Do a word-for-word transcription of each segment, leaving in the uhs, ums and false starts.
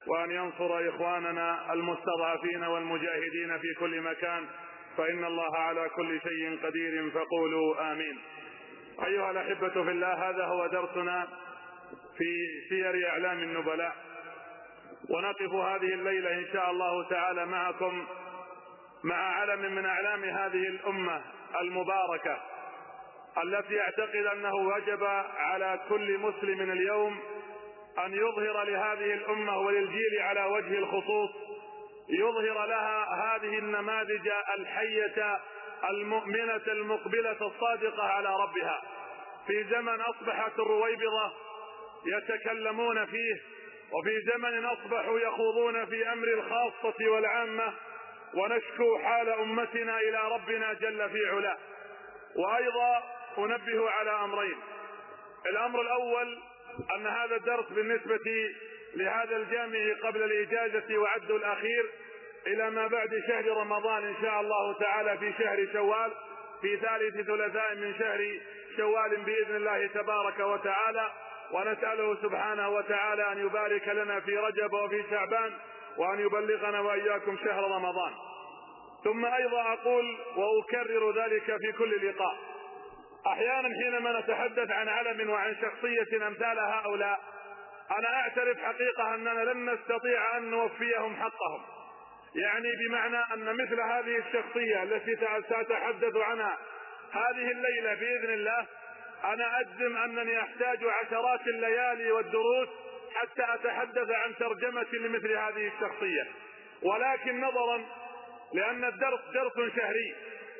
وأن ينصر إخواننا المستضعفين والمجاهدين في كل مكان، فإن الله على كل شيء قدير، فقولوا آمين. أيها الأحبة في الله، هذا هو درسنا في سير أعلام النبلاء، ونقف هذه الليلة إن شاء الله تعالى معكم مع علم من أعلام هذه الأمة المباركة، التي يعتقد أنه وجب على كل مسلم اليوم أن يظهر لهذه الأمة وللجيل على وجه الخصوص، يظهر لها هذه النماذج الحية المؤمنة المقبلة الصادقة على ربها في زمن أصبحت الرويبضة يتكلمون فيه، وفي زمن أصبحوا يخوضون في أمر الخاصة والعامة، ونشكو حال أمتنا إلى ربنا جل في علاه. وأيضا أنبه على أمرين: الأمر الأول أن هذا الدرس بالنسبة لهذا الجامع قبل الإجازة وعد الأخير إلى ما بعد شهر رمضان إن شاء الله تعالى في شهر شوال، في ثالث ثلاثاء من شهر شوال بإذن الله تبارك وتعالى، ونسأله سبحانه وتعالى أن يبارك لنا في رجب وفي شعبان، وأن يبلغنا وإياكم شهر رمضان. ثم أيضا أقول وأكرر ذلك في كل لقاء: أحيانا حينما نتحدث عن علم وعن شخصية أمثال هؤلاء، أنا أعترف حقيقة أننا لن نستطيع أن نوفيهم حقهم، يعني بمعنى أن مثل هذه الشخصية التي سأتحدث عنها هذه الليلة بإذن الله، أنا أجزم أنني أحتاج عشرات الليالي والدروس حتى أتحدث عن ترجمة لمثل هذه الشخصية. ولكن نظرا لأن الدرس درس شهري،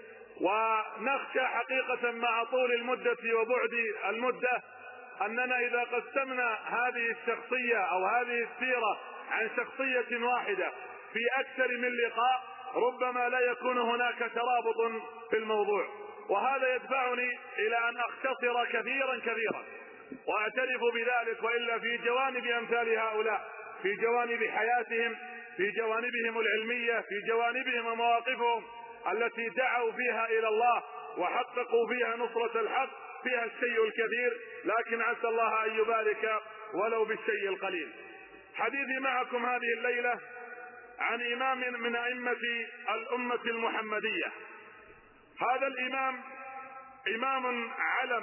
ونخشى حقيقة مع طول المدة وبعد المدة أننا إذا قسمنا هذه الشخصية أو هذه السيرة عن شخصية واحدة في أكثر من لقاء ربما لا يكون هناك ترابط في الموضوع، وهذا يدفعني إلى أن أختصر كثيرا كثيرا، وأعترف بذلك. وإلا في جوانب أمثال هؤلاء، في جوانب حياتهم، في جوانبهم العلمية، في جوانبهم ومواقفهم التي دعوا فيها إلى الله وحققوا فيها نصرة الحق، فيها الشيء الكثير، لكن عسى الله أن يبارك ولو بالشيء القليل. حديثي معكم هذه الليلة عن إمام من أئمة الأمة المحمدية. هذا الإمام إمام علم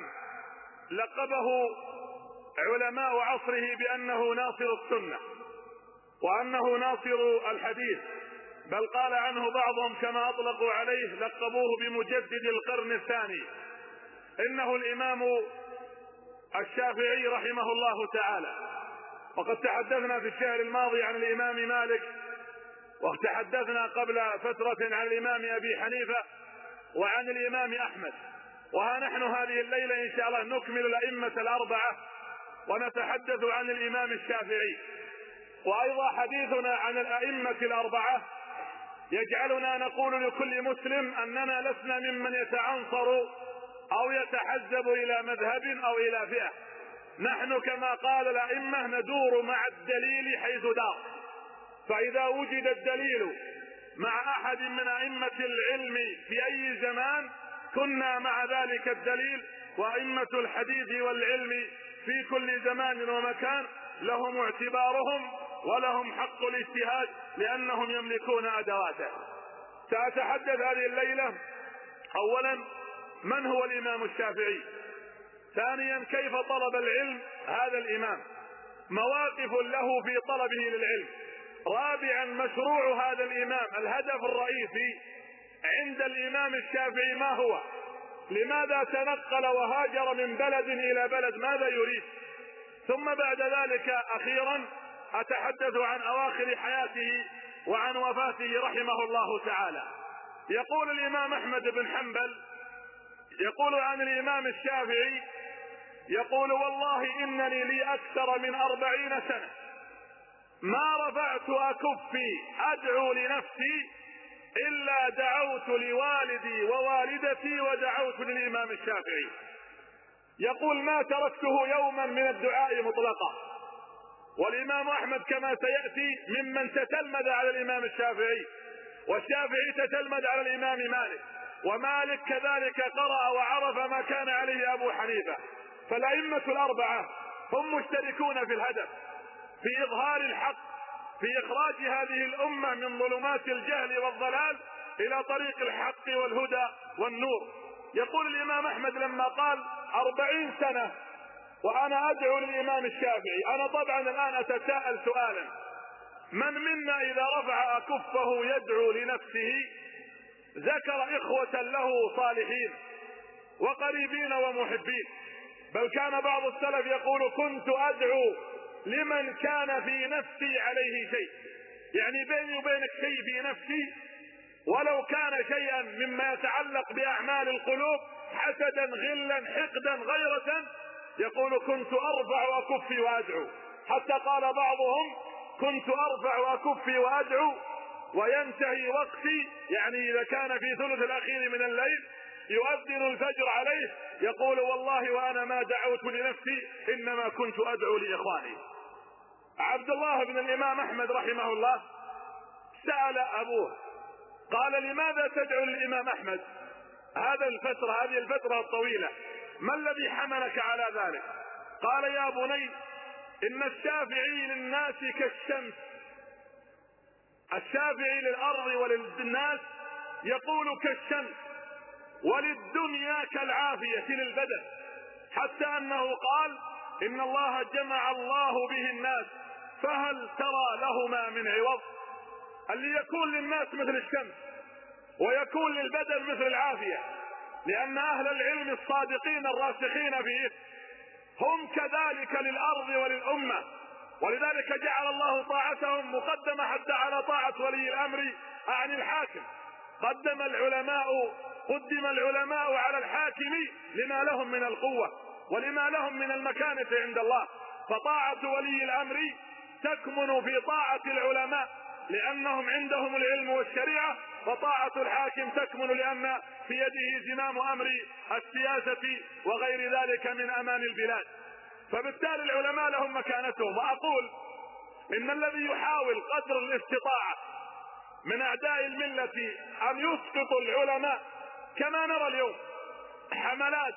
لقبه علماء عصره بأنه ناصر السنة وأنه ناصر الحديث، بل قال عنه بعضهم كما أطلقوا عليه لقبوه بمجدد القرن الثاني. إنه الإمام الشافعي رحمه الله تعالى. وقد تحدثنا في الشهر الماضي عن الإمام مالك، وتحدثنا قبل فترة عن الإمام أبي حنيفة وعن الإمام أحمد، وها نحن هذه الليلة إن شاء الله نكمل الأئمة الأربعة ونتحدث عن الإمام الشافعي. وأيضا حديثنا عن الأئمة الأربعة يجعلنا نقول لكل مسلم أننا لسنا ممن يتعنصر أو يتحزب إلى مذهب أو إلى فئة، نحن كما قال الأئمة ندور مع الدليل حيث دار، فإذا وجد الدليل مع أحد من أئمة العلم في أي زمان كنا مع ذلك الدليل، وأئمة الحديث والعلم في كل زمان ومكان لهم اعتبارهم ولهم حق الاجتهاد لأنهم يملكون أدواته. سأتحدث هذه الليلة أولا من هو الإمام الشافعي، ثانيا كيف طلب العلم هذا الإمام، مواقف له في طلبه للعلم، رابعا مشروع هذا الإمام، الهدف الرئيسي عند الإمام الشافعي ما هو، لماذا تنقل وهاجر من بلد إلى بلد، ماذا يريد، ثم بعد ذلك أخيرا أتحدث عن أواخر حياته وعن وفاته رحمه الله تعالى. يقول الإمام أحمد بن حنبل يقول عن الإمام الشافعي، يقول والله إنني لي أكثر من أربعين سنة ما رفعت أكفي أدعو لنفسي إلا دعوت لوالدي ووالدتي ودعوت للإمام الشافعي. يقول ما تركته يوما من الدعاء مطلقا. والإمام أحمد كما سيأتي ممن تتلمذ على الإمام الشافعي، والشافعي تتلمذ على الإمام مالك، ومالك كذلك قرأ وعرف ما كان عليه أبو حنيفة. فالأئمة الأربعة هم مشتركون في الهدف، في إظهار الحق، في إخراج هذه الأمة من ظلمات الجهل والضلال إلى طريق الحق والهدى والنور. يقول الإمام أحمد لما قال أربعين سنة وأنا أدعو للإمام الشافعي، أنا طبعا الآن أتساءل سؤالا: من منا إذا رفع كفه يدعو لنفسه ذكر إخوة له صالحين وقريبين ومحبين؟ بل كان بعض السلف يقول: كنت أدعو لمن كان في نفسي عليه شيء، يعني بيني وبينك شيء في نفسي ولو كان شيئا مما يتعلق بأعمال القلوب، حسدا غلا حقدا غيرة، يقول: كنت أرفع أكفي وأدعو. حتى قال بعضهم: كنت أرفع أكفي وأدعو وينتهي وقتي، يعني إذا كان في ثلث الأخير من الليل يؤذن الفجر عليه، يقول: والله وأنا ما دعوت لنفسي إنما كنت أدعو لإخواني. عبد الله بن الإمام أحمد رحمه الله سأل أبوه قال: لماذا تدعو للإمام أحمد هذا الفترة هذه الفترة الطويلة؟ ما الذي حملك على ذلك؟ قال: يا بني، إن الشافعي للناس كالشمس، الشافعي للأرض وللناس يقول كالشمس، وللدنيا كالعافية للبدن، حتى أنه قال: إن الله جمع الله به الناس فهل ترى لهما من عوض؟ اللي يكون للناس مثل الشمس ويكون للبدن مثل العافية، لأن أهل العلم الصادقين الراسخين فيه هم كذلك للأرض وللأمة، ولذلك جعل الله طاعتهم مقدمة حتى على طاعة ولي الأمر عن الحاكم. قدم العلماء قدم العلماء على الحاكم لما لهم من القوة ولما لهم من المكانة عند الله، فطاعة ولي الأمر تكمن في طاعة العلماء لأنهم عندهم العلم والشريعة، وطاعة الحاكم تكمن لأن في يده زمام أمر السياسة وغير ذلك من أمان البلاد. فبالتالي العلماء لهم مكانتهم. وأقول إن الذي يحاول قدر الاستطاعة من أعداء الملة أن يسقطوا العلماء، كما نرى اليوم حملات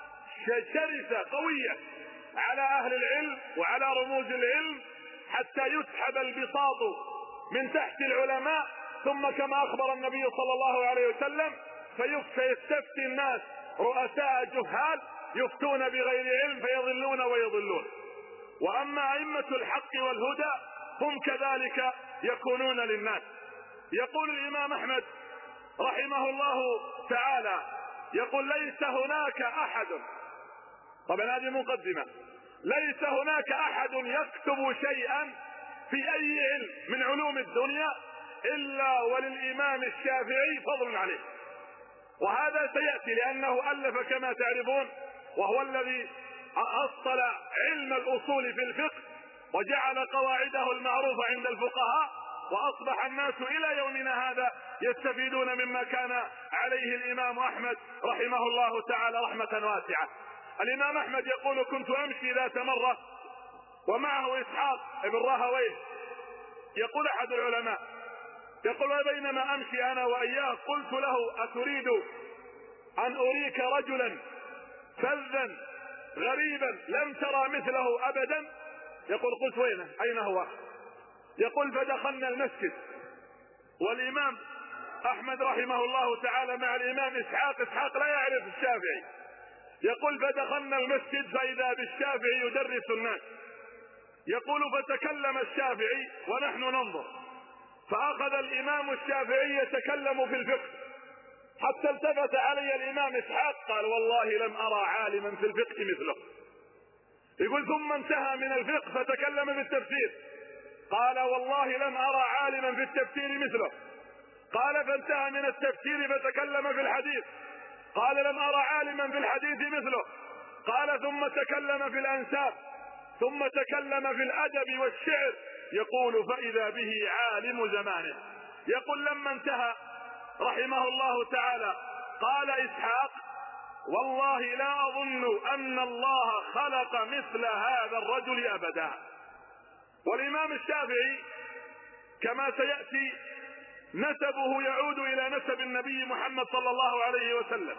شرسة قوية على أهل العلم وعلى رموز العلم حتى يسحب البساط من تحت العلماء، ثم كما أخبر النبي صلى الله عليه وسلم فيستفتي الناس رؤساء جهال يفتون بغير علم فيضلون ويضلون. وأما أئمة الحق والهدى هم كذلك يكونون للناس. يقول الإمام أحمد رحمه الله تعالى، يقول: ليس هناك أحد، طبعا هذه مقدمة، ليس هناك أحد يكتب شيئا في أي علم من علوم الدنيا إلا وللإمام الشافعي فضل عليه. وهذا سيأتي لأنه ألف كما تعرفون، وهو الذي أصل علم الأصول في الفقه وجعل قواعده المعروفة عند الفقهاء، وأصبح الناس إلى يومنا هذا يستفيدون مما كان عليه الإمام أحمد رحمه الله تعالى رحمة واسعة. الإمام أحمد يقول: كنت أمشي ذات مرة ومعه إسحاق ابن راهويه. يقول أحد العلماء، يقول: وبينما أمشي أنا وإياه قلت له: أتريد أن أريك رجلا فذا غريبا لم ترى مثله أبدا؟ يقول: قلت: وينه؟ أين هو؟ يقول: فدخلنا المسجد والإمام أحمد رحمه الله تعالى مع الإمام إسحاق، إسحاق لا يعرف الشافعي، يقول: فدخلنا المسجد فإذا بالشافعي يدرس الناس. يقول: فتكلم الشافعي ونحن ننظر، فأخذ الإمام الشافعي يتكلم في الفقه حتى التفت علي الإمام إسحاق قال: والله لم أرى عالما في الفقه مثله. يقول: ثم انتهى من الفقه فتكلم في التفسير، قال: والله لم أرى عالما في التفسير مثله. قال: فانتهى من التفسير فتكلم في الحديث، قال: لم أرى عالما في الحديث مثله. قال: ثم تكلم في الأنساب، ثم تكلم في الأدب والشعر. يقول: فإذا به عالم زمانه. يقول: لما انتهى رحمه الله تعالى قال إسحاق: والله لا أظن أن الله خلق مثل هذا الرجل أبدا. والإمام الشافعي كما سيأتي نسبه يعود إلى نسب النبي محمد صلى الله عليه وسلم،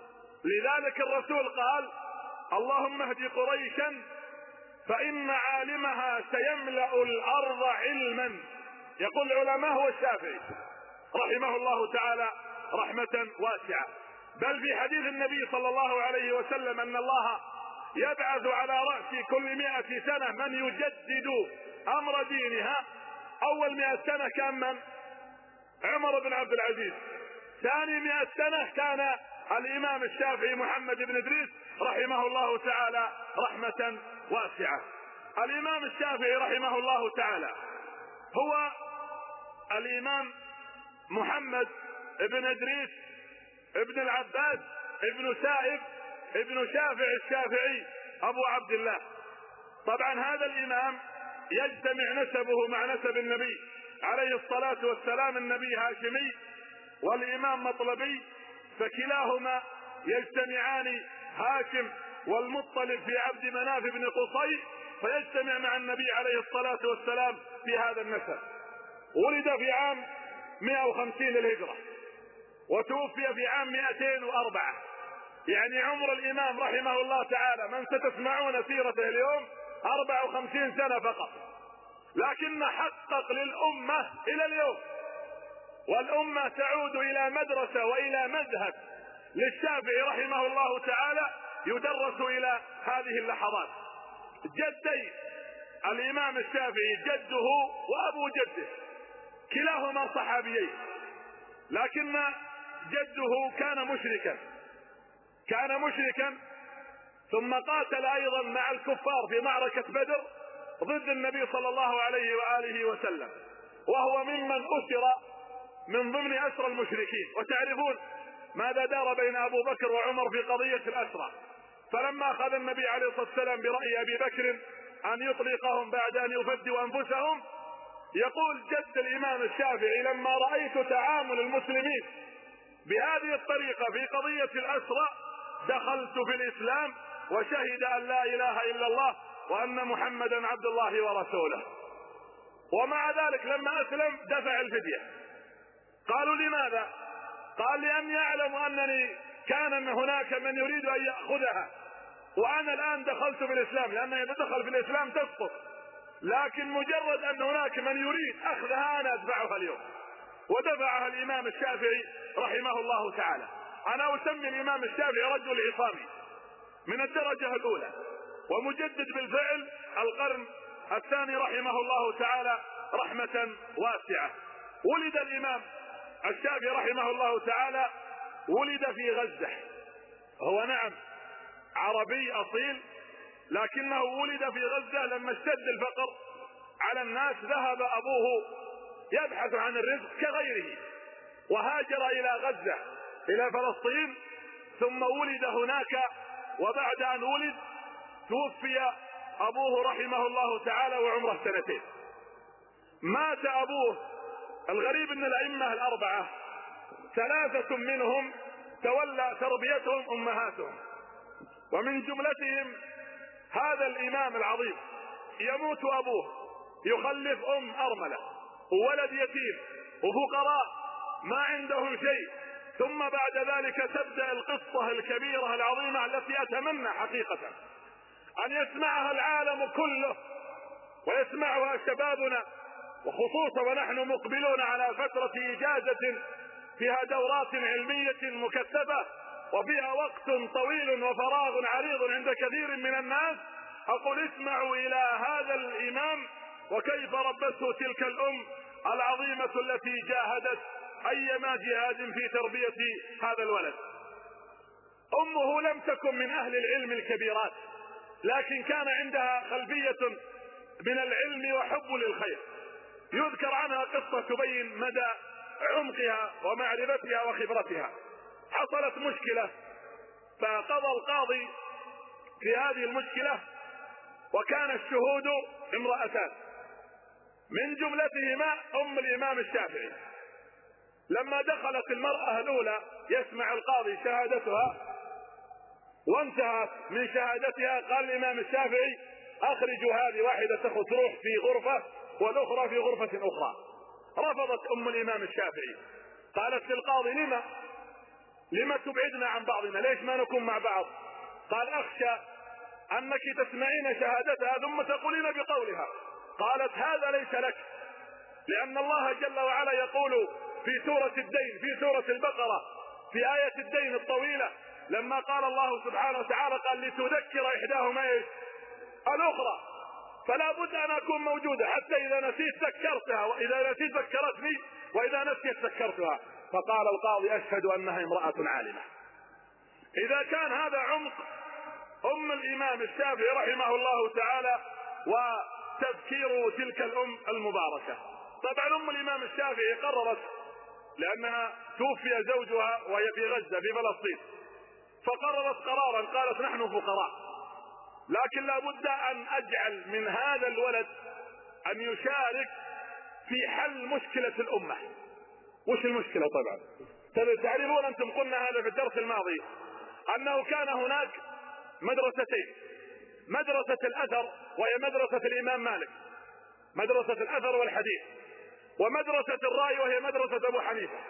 لذلك الرسول قال: اللهم اهد قريشا فإن عالمها سيملأ الأرض علما يقول العلماء هو الشافعي رحمه الله تعالى رحمة واسعة. بل في حديث النبي صلى الله عليه وسلم أن الله يبعث على رأس كل مئة سنة من يجدد أمر دينها. أول مئة سنة كان من؟ عمر بن عبد العزيز. ثاني مئة سنة كان الإمام الشافعي محمد بن إدريس رحمه الله تعالى رحمة واسعة. الإمام الشافعي رحمه الله تعالى هو الإمام محمد بن إدريس ابن العباس ابن سائب ابن شافع الشافعي أبو عبد الله. طبعا هذا الإمام يجتمع نسبه مع نسب النبي عليه الصلاة والسلام، النبي هاشمي والإمام مطلبي، فكلاهما يجتمعان هاشم والمطلب في عبد مناف بن قصي، فيجتمع مع النبي عليه الصلاة والسلام في هذا النسب. ولد في عام مئة وخمسين للهجرة وتوفي في عام مئتين وأربعة، يعني عمر الإمام رحمه الله تعالى من ستسمعون سيرته اليوم أربع وخمسين سنة فقط، لكن حقق للأمة إلى اليوم، والأمة تعود إلى مدرسة وإلى مذهب للشافعي رحمه الله تعالى يدرس إلى هذه اللحظات. جدي الإمام الشافعي جده وأبو جده كلاهما صحابيين، لكن جده كان مشركا كان مشركا ثم قاتل أيضا مع الكفار في معركة بدر ضد النبي صلى الله عليه وآله وسلم، وهو ممن أسر من ضمن أسرى المشركين. وتعرفون ماذا دار بين أبو بكر وعمر في قضية الأسرى، فلما أخذ النبي عليه الصلاة والسلام برأي أبي بكر أن يطلقهم بعد أن يفدوا أنفسهم، يقول جد الإمام الشافعي لما رأيت تعامل المسلمين بهذه الطريقة في قضية الأسرى دخلت في الإسلام وشهد أن لا إله إلا الله وأن محمدا عبد الله ورسوله. ومع ذلك لما أسلم دفع الفدية. قالوا لماذا؟ قال لأن يعلم أنني كان هناك من يريد أن يأخذها وأنا الآن دخلت في الإسلام، لأن إذا دخل في الإسلام تسقط، لكن مجرد أن هناك من يريد أخذها أنا أدفعها اليوم. ودفعها الإمام الشافعي رحمه الله تعالى. أنا أسمي الإمام الشافعي رجل عصامي من الدرجة الأولى، ومجدد بالفعل القرن الثاني رحمه الله تعالى رحمة واسعة. ولد الإمام الشافعي رحمه الله تعالى ولد في غزة، هو نعم عربي أصيل، لكنه ولد في غزة. لما اشتد الفقر على الناس ذهب أبوه يبحث عن الرزق كغيره وهاجر إلى غزة إلى فلسطين، ثم ولد هناك. وبعد أن ولد توفي أبوه رحمه الله تعالى وعمره سنتين. مات أبوه. الغريب أن الأئمة الأربعة ثلاثة منهم تولى تربيتهم أمهاتهم، ومن جملتهم هذا الإمام العظيم. يموت أبوه يخلف أم أرملة وولد يتيم وفقراء ما عندهم شيء، ثم بعد ذلك تبدأ القصة الكبيرة العظيمة التي أتمنى حقيقة أن يسمعها العالم كله ويسمعها شبابنا، وخصوصا ونحن مقبلون على فترة إجازة فيها دورات علمية مكثفة وفيها وقت طويل وفراغ عريض عند كثير من الناس. أقول اسمعوا إلى هذا الإمام وكيف ربته تلك الأم العظيمة التي جاهدت أيما جهاد في تربية هذا الولد. أمه لم تكن من أهل العلم الكبيرات، لكن كان عندها خلفية من العلم وحب للخير. يذكر عنها قصة تبين مدى عمقها ومعرفتها وخبرتها. حصلت مشكلة فقضى القاضي في هذه المشكلة، وكان الشهود امرأتان من جملتهما أم الإمام الشافعي. لما دخلت المرأة الأولى يسمع القاضي شهادتها وانتهت من شهادتها، قال الإمام الشافعي أخرجوا هذه، واحدة تروح في غرفة والأخرى في غرفة أخرى. رفضت أم الإمام الشافعي، قالت للقاضي لما لما تبعدنا عن بعضنا، ليش ما نكون مع بعض؟ قال أخشى أنك تسمعين شهادتها ثم تقولين بقولها. قالت هذا ليس لك، لأن لأن الله جل وعلا يقول في سورة الدين في سورة البقرة في آية الدين الطويلة لما قال الله سبحانه وتعالى قال لتذكر إحداهما إيش الأخرى، فلا بد أن أكون موجودة حتى إذا نسيت ذكرتها وإذا نسيت ذكرتني وإذا نسيت ذكرتها. فقال القاضي أشهد أنها امرأة عالمة. إذا كان هذا عمق أم الإمام الشافعي رحمه الله تعالى وتذكير تلك الأم المباركة. طبعا أم الإمام الشافعي قررت لأنها توفي زوجها وهي في غزة في فلسطين، فقررت قرارا قالت نحن فقراء لكن لا بد أن أجعل من هذا الولد أن يشارك في حل مشكلة الأمة. وش المشكلة؟ طبعا تعرفون أنتم قلنا هذا في الدرس الماضي أنه كان هناك مدرستين، مدرسة الأثر وهي مدرسة الإمام مالك مدرسة الأثر والحديث، ومدرسة الرأي وهي مدرسة أبو حنيفة،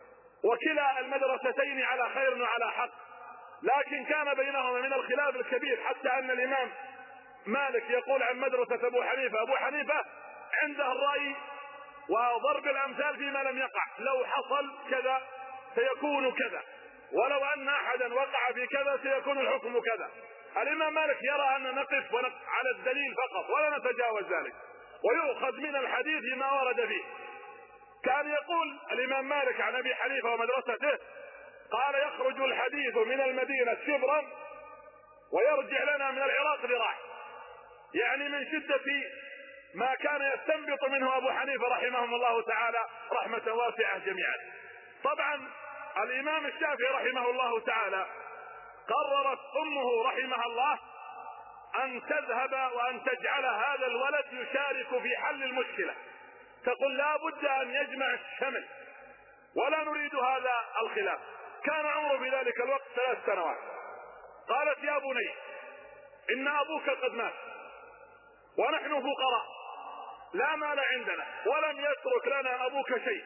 وكلا المدرستين على خير وعلى حق، لكن كان بينهما من الخلاف الكبير حتى أن الإمام مالك يقول عن مدرسة أبو حنيفة أبو حنيفة عنده الرأي وضرب الأمثال فيما لم يقع، لو حصل كذا سيكون كذا، ولو أن أحدا وقع في كذا سيكون الحكم كذا. الإمام مالك يرى أن نقف على الدليل فقط ولا نتجاوز ذلك، ويؤخذ من الحديث ما ورد فيه. كان يقول الإمام مالك عن أبي حنيفة ومدرسته قال يخرج الحديث من المدينة شبرا ويرجع لنا من العراق ذراع، يعني من شدة ما كان يستنبط منه أبو حنيفة رحمهم الله تعالى رحمة واسعة جميعا. طبعا الإمام الشافعي رحمه الله تعالى قررت أمه رحمها الله أن تذهب وأن تجعل هذا الولد يشارك في حل المشكلة، تقول لا بد أن يجمع الشمل ولا نريد هذا الخلاف. كان عمره في ذلك الوقت ثلاث سنوات. قالت يا بني إن أبوك قد مات ونحن فقراء لا مال عندنا ولم يترك لنا أبوك شيء،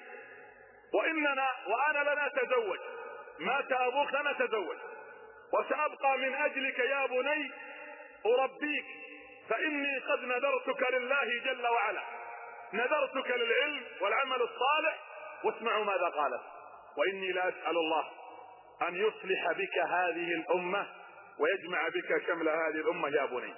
وإننا وأنا لن أتزوج، مات أبوك لن أتزوج، وسأبقى من أجلك يا بني أربيك، فإني قد نذرتك لله جل وعلا، نذرتك للعلم والعمل الصالح. واسمعوا ماذا قالت: وإني لا أسأل الله أن يصلح بك هذه الأمة ويجمع بك شمل هذه الأمة يا بني.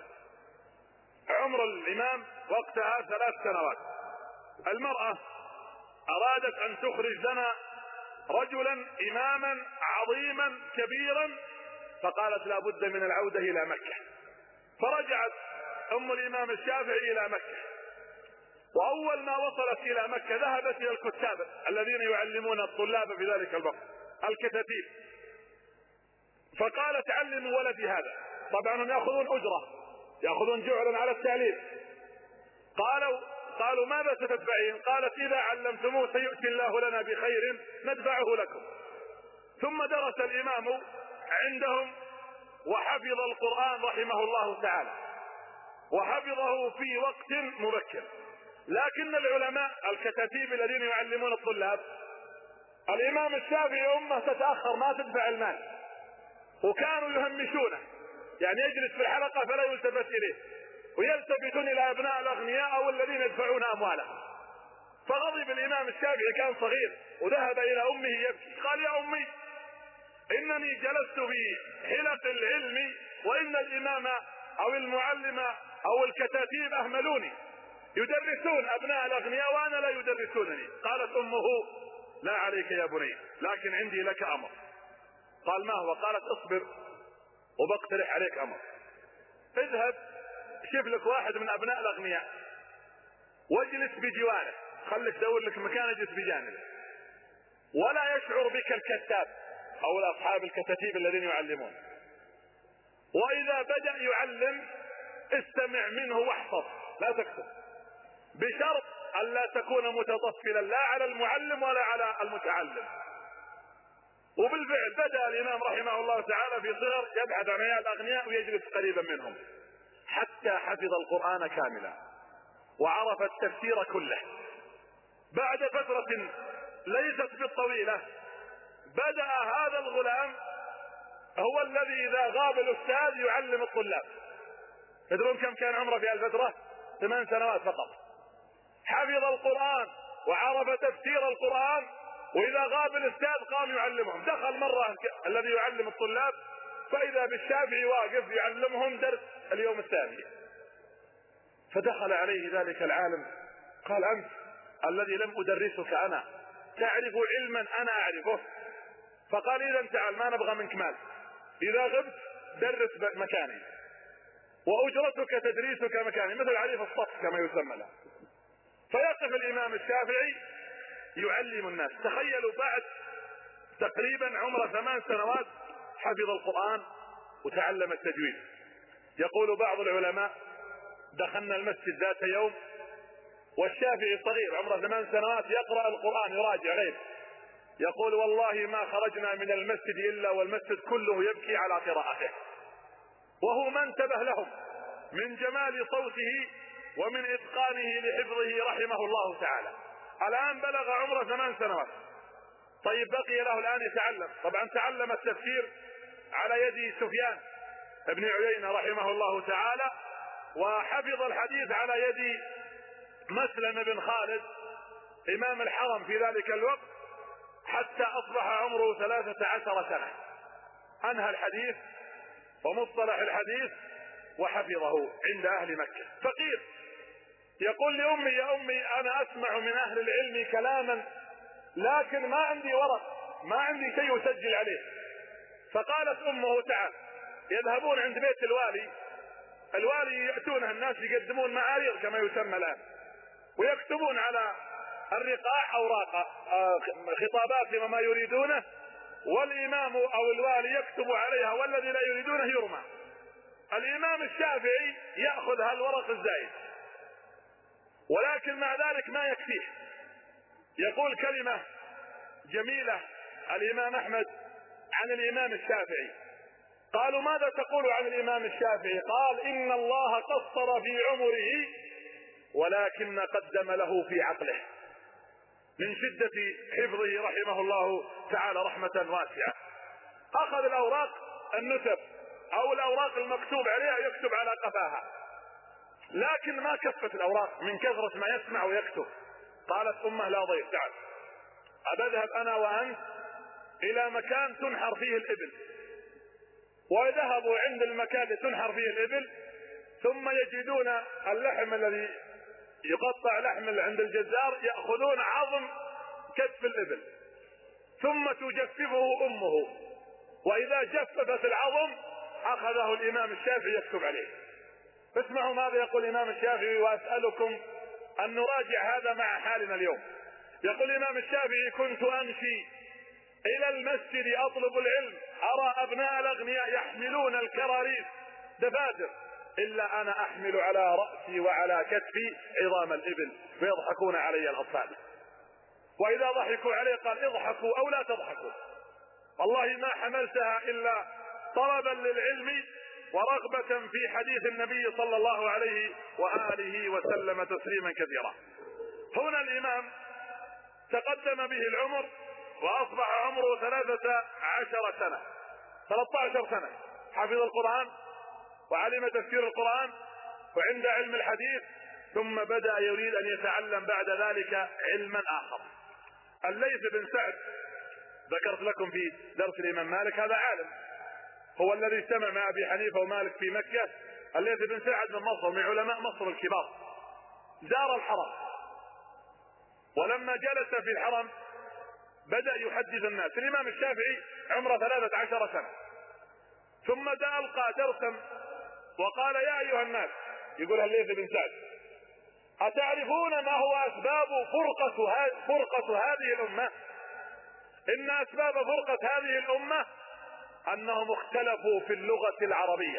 عمر الإمام وقتها ثلاث سنوات. المرأة أرادت أن تخرج لنا رجلا إماما عظيما كبيرا، فقالت لا بد من العودة إلى مكة. فرجعت أم الإمام الشافعي إلى مكة، وأول ما وصلت إلى مكة ذهبت إلى الكتاب الذين يعلمون الطلاب في ذلك الوقت، الكتاتيب، فقالت علموا ولدي هذا. طبعا هم يأخذون أجرة، يأخذون جعلا على التعليم. قالوا قالوا ماذا ستدفعين؟ قالت إذا علمتموه سيؤتي الله لنا بخير ندفعه لكم. ثم درس الإمام عندهم وحفظ القرآن رحمه الله تعالى، وحفظه في وقت مبكر. لكن العلماء الكتاتيب الذين يعلمون الطلاب، الإمام الشافعي أمه تتأخر ما تدفع المال، وكانوا يهمشونه، يعني يجلس في الحلقة فلا يلتفت إليه، ويلتفتون إلى أبناء الأغنياء أو الذين يدفعون أموالهم. فغضب الإمام الشافعي، كان صغير، وذهب إلى أمه يبكي. قال يا أمي إنني جلست في حلق العلم وإن الإمام أو المعلم أو الكتاتيب أهملوني، يدرسون أبناء الأغنياء وأنا لا يدرسونني. قالت أمه لا عليك يا بني، لكن عندي لك أمر. قال ما هو؟ قالت اصبر وبقترح عليك أمر. اذهب شوف لك واحد من أبناء الأغنياء واجلس بجواره، خليك دور لك مكان اجلس بجانبه، ولا يشعر بك الكتاب أو أصحاب الكتاتيب الذين يعلمون. وإذا بدأ يعلم استمع منه واحفظ، لا تكتب، بشرط أن لا تكون متطفلا لا على المعلم ولا على المتعلم. وبالفعل بدأ الإمام رحمه الله تعالى في صغر يبحث عن الأغنياء ويجلس قريبا منهم، حتى حفظ القرآن كاملا وعرف التفسير كله. بعد فترة ليست بالطويلة بدأ هذا الغلام هو الذي إذا غاب الأستاذ يعلم الطلاب. تدرون كم كان عمره في الفترة؟ ثمان سنوات فقط. حفظ القرآن وعرف تفسير القرآن، وإذا غاب الأستاذ قام يعلمهم. دخل مرة الذي يعلم الطلاب فإذا بالشافعي واقف يعلمهم درس اليوم الثاني، فدخل عليه ذلك العالم قال: أنت الذي لم أدرسك أنا تعرف علما أنا أعرفه؟ فقال: إذا تعال، ما نبغى منك مال، إذا غبت درس مكاني وأجرتك تدريسك مكاني، مثل عريف الصف كما يسمى له. فيقف الإمام الشافعي يعلم الناس. تخيلوا بعد تقريبا عمره ثمان سنوات حفظ القرآن وتعلم التجويد. يقول بعض العلماء: دخلنا المسجد ذات يوم والشافعي صغير عمره ثمان سنوات يقرأ القرآن يراجع غير، يقول: والله ما خرجنا من المسجد إلا والمسجد كله يبكي على قراءته، وهو ما انتبه لهم من جمال صوته ومن إتقانه لحفظه رحمه الله تعالى. الآن بلغ عمره ثمان سنوات. طيب بقي له الآن يتعلم. طبعا تعلم التفسير على يد سفيان بن عيينة رحمه الله تعالى، وحفظ الحديث على يد مسلم بن خالد إمام الحرم في ذلك الوقت، حتى أصبح عمره ثلاثة عشر سنة. أنهى الحديث ومصطلح الحديث وحفظه عند أهل مكة. فقير يقول لأمي: يا أمي أنا أسمع من أهل العلم كلاما لكن ما عندي ورق، ما عندي شيء أسجل عليه. فقالت أمه: تعال. يذهبون عند بيت الوالي، الوالي يأتونها الناس يقدمون معايير كما يسمى الآن، ويكتبون على الرقاع أوراق خطابات لما يريدونه، والإمام أو الوالي يكتب عليها والذي لا يريدونه يرمى. الإمام الشافعي يأخذ هالورق الزايد، ولكن مع ذلك ما يكفيه. يقول كلمة جميلة الإمام أحمد عن الإمام الشافعي، قالوا: ماذا تقول عن الإمام الشافعي؟ قال: إن الله قصر في عمره ولكن قدم له في عقله، من شدة حفظه رحمه الله تعالى رحمة واسعة. أخذ الأوراق النسب أو الأوراق المكتوب عليها يكتب على قفاها، لكن ما كفت الأوراق من كثرة ما يسمع ويكتب. قالت أمه: لا ضير، تعال أذهب أنا وأنت إلى مكان تنحر فيه الإبل. وذهبوا عند المكان لتنحر فيه الإبل، ثم يجدون اللحم الذي يقطع لحم عند الجزار، يأخذون عظم كتف الإبل ثم تجففه أمه، وإذا جففت العظم أخذه الإمام الشافعي يكتب عليه. اسمعوا ماذا يقول الإمام الشافعي، وأسألكم أن نراجع هذا مع حالنا اليوم. يقول الإمام الشافعي: كنت أمشي إلى المسجد أطلب العلم، أرى أبناء الأغنياء يحملون الكراريس دفاتر، إلا أنا أحمل على رأسي وعلى كتفي عظام الإبل، ويضحكون علي الأطفال. وإذا ضحكوا علي قال: اضحكوا أو لا تضحكوا، والله ما حملتها إلا طلبا للعلم ورغبة في حديث النبي صلى الله عليه وآله وسلم تسليما كثيرا. هنا الإمام تقدم به العمر وأصبح عمره ثلاثة عشر سنة، ثلاثة عشر سنة، حفظ القرآن وعلم تفسير القرآن وعند علم الحديث، ثم بدأ يريد أن يتعلم بعد ذلك علما آخر. الليث بن سعد ذكرت لكم في درس الإمام مالك، هذا عالم هو الذي اجتمع مع أبي حنيفة ومالك في مكة. الليث بن سعد من مصر، من علماء مصر الكبار، زار الحرم، ولما جلس في الحرم بدأ يحدث الناس. الإمام الشافعي عمره ثلاثة عشر سنة، ثم ألقى درسا وقال: يا أيها الناس، يقول الليث بن سعد: أتعرفون ما هو أسباب فرقة, فرقة هذه الأمة؟ إن أسباب فرقة هذه الأمة أنهم اختلفوا في اللغة العربية.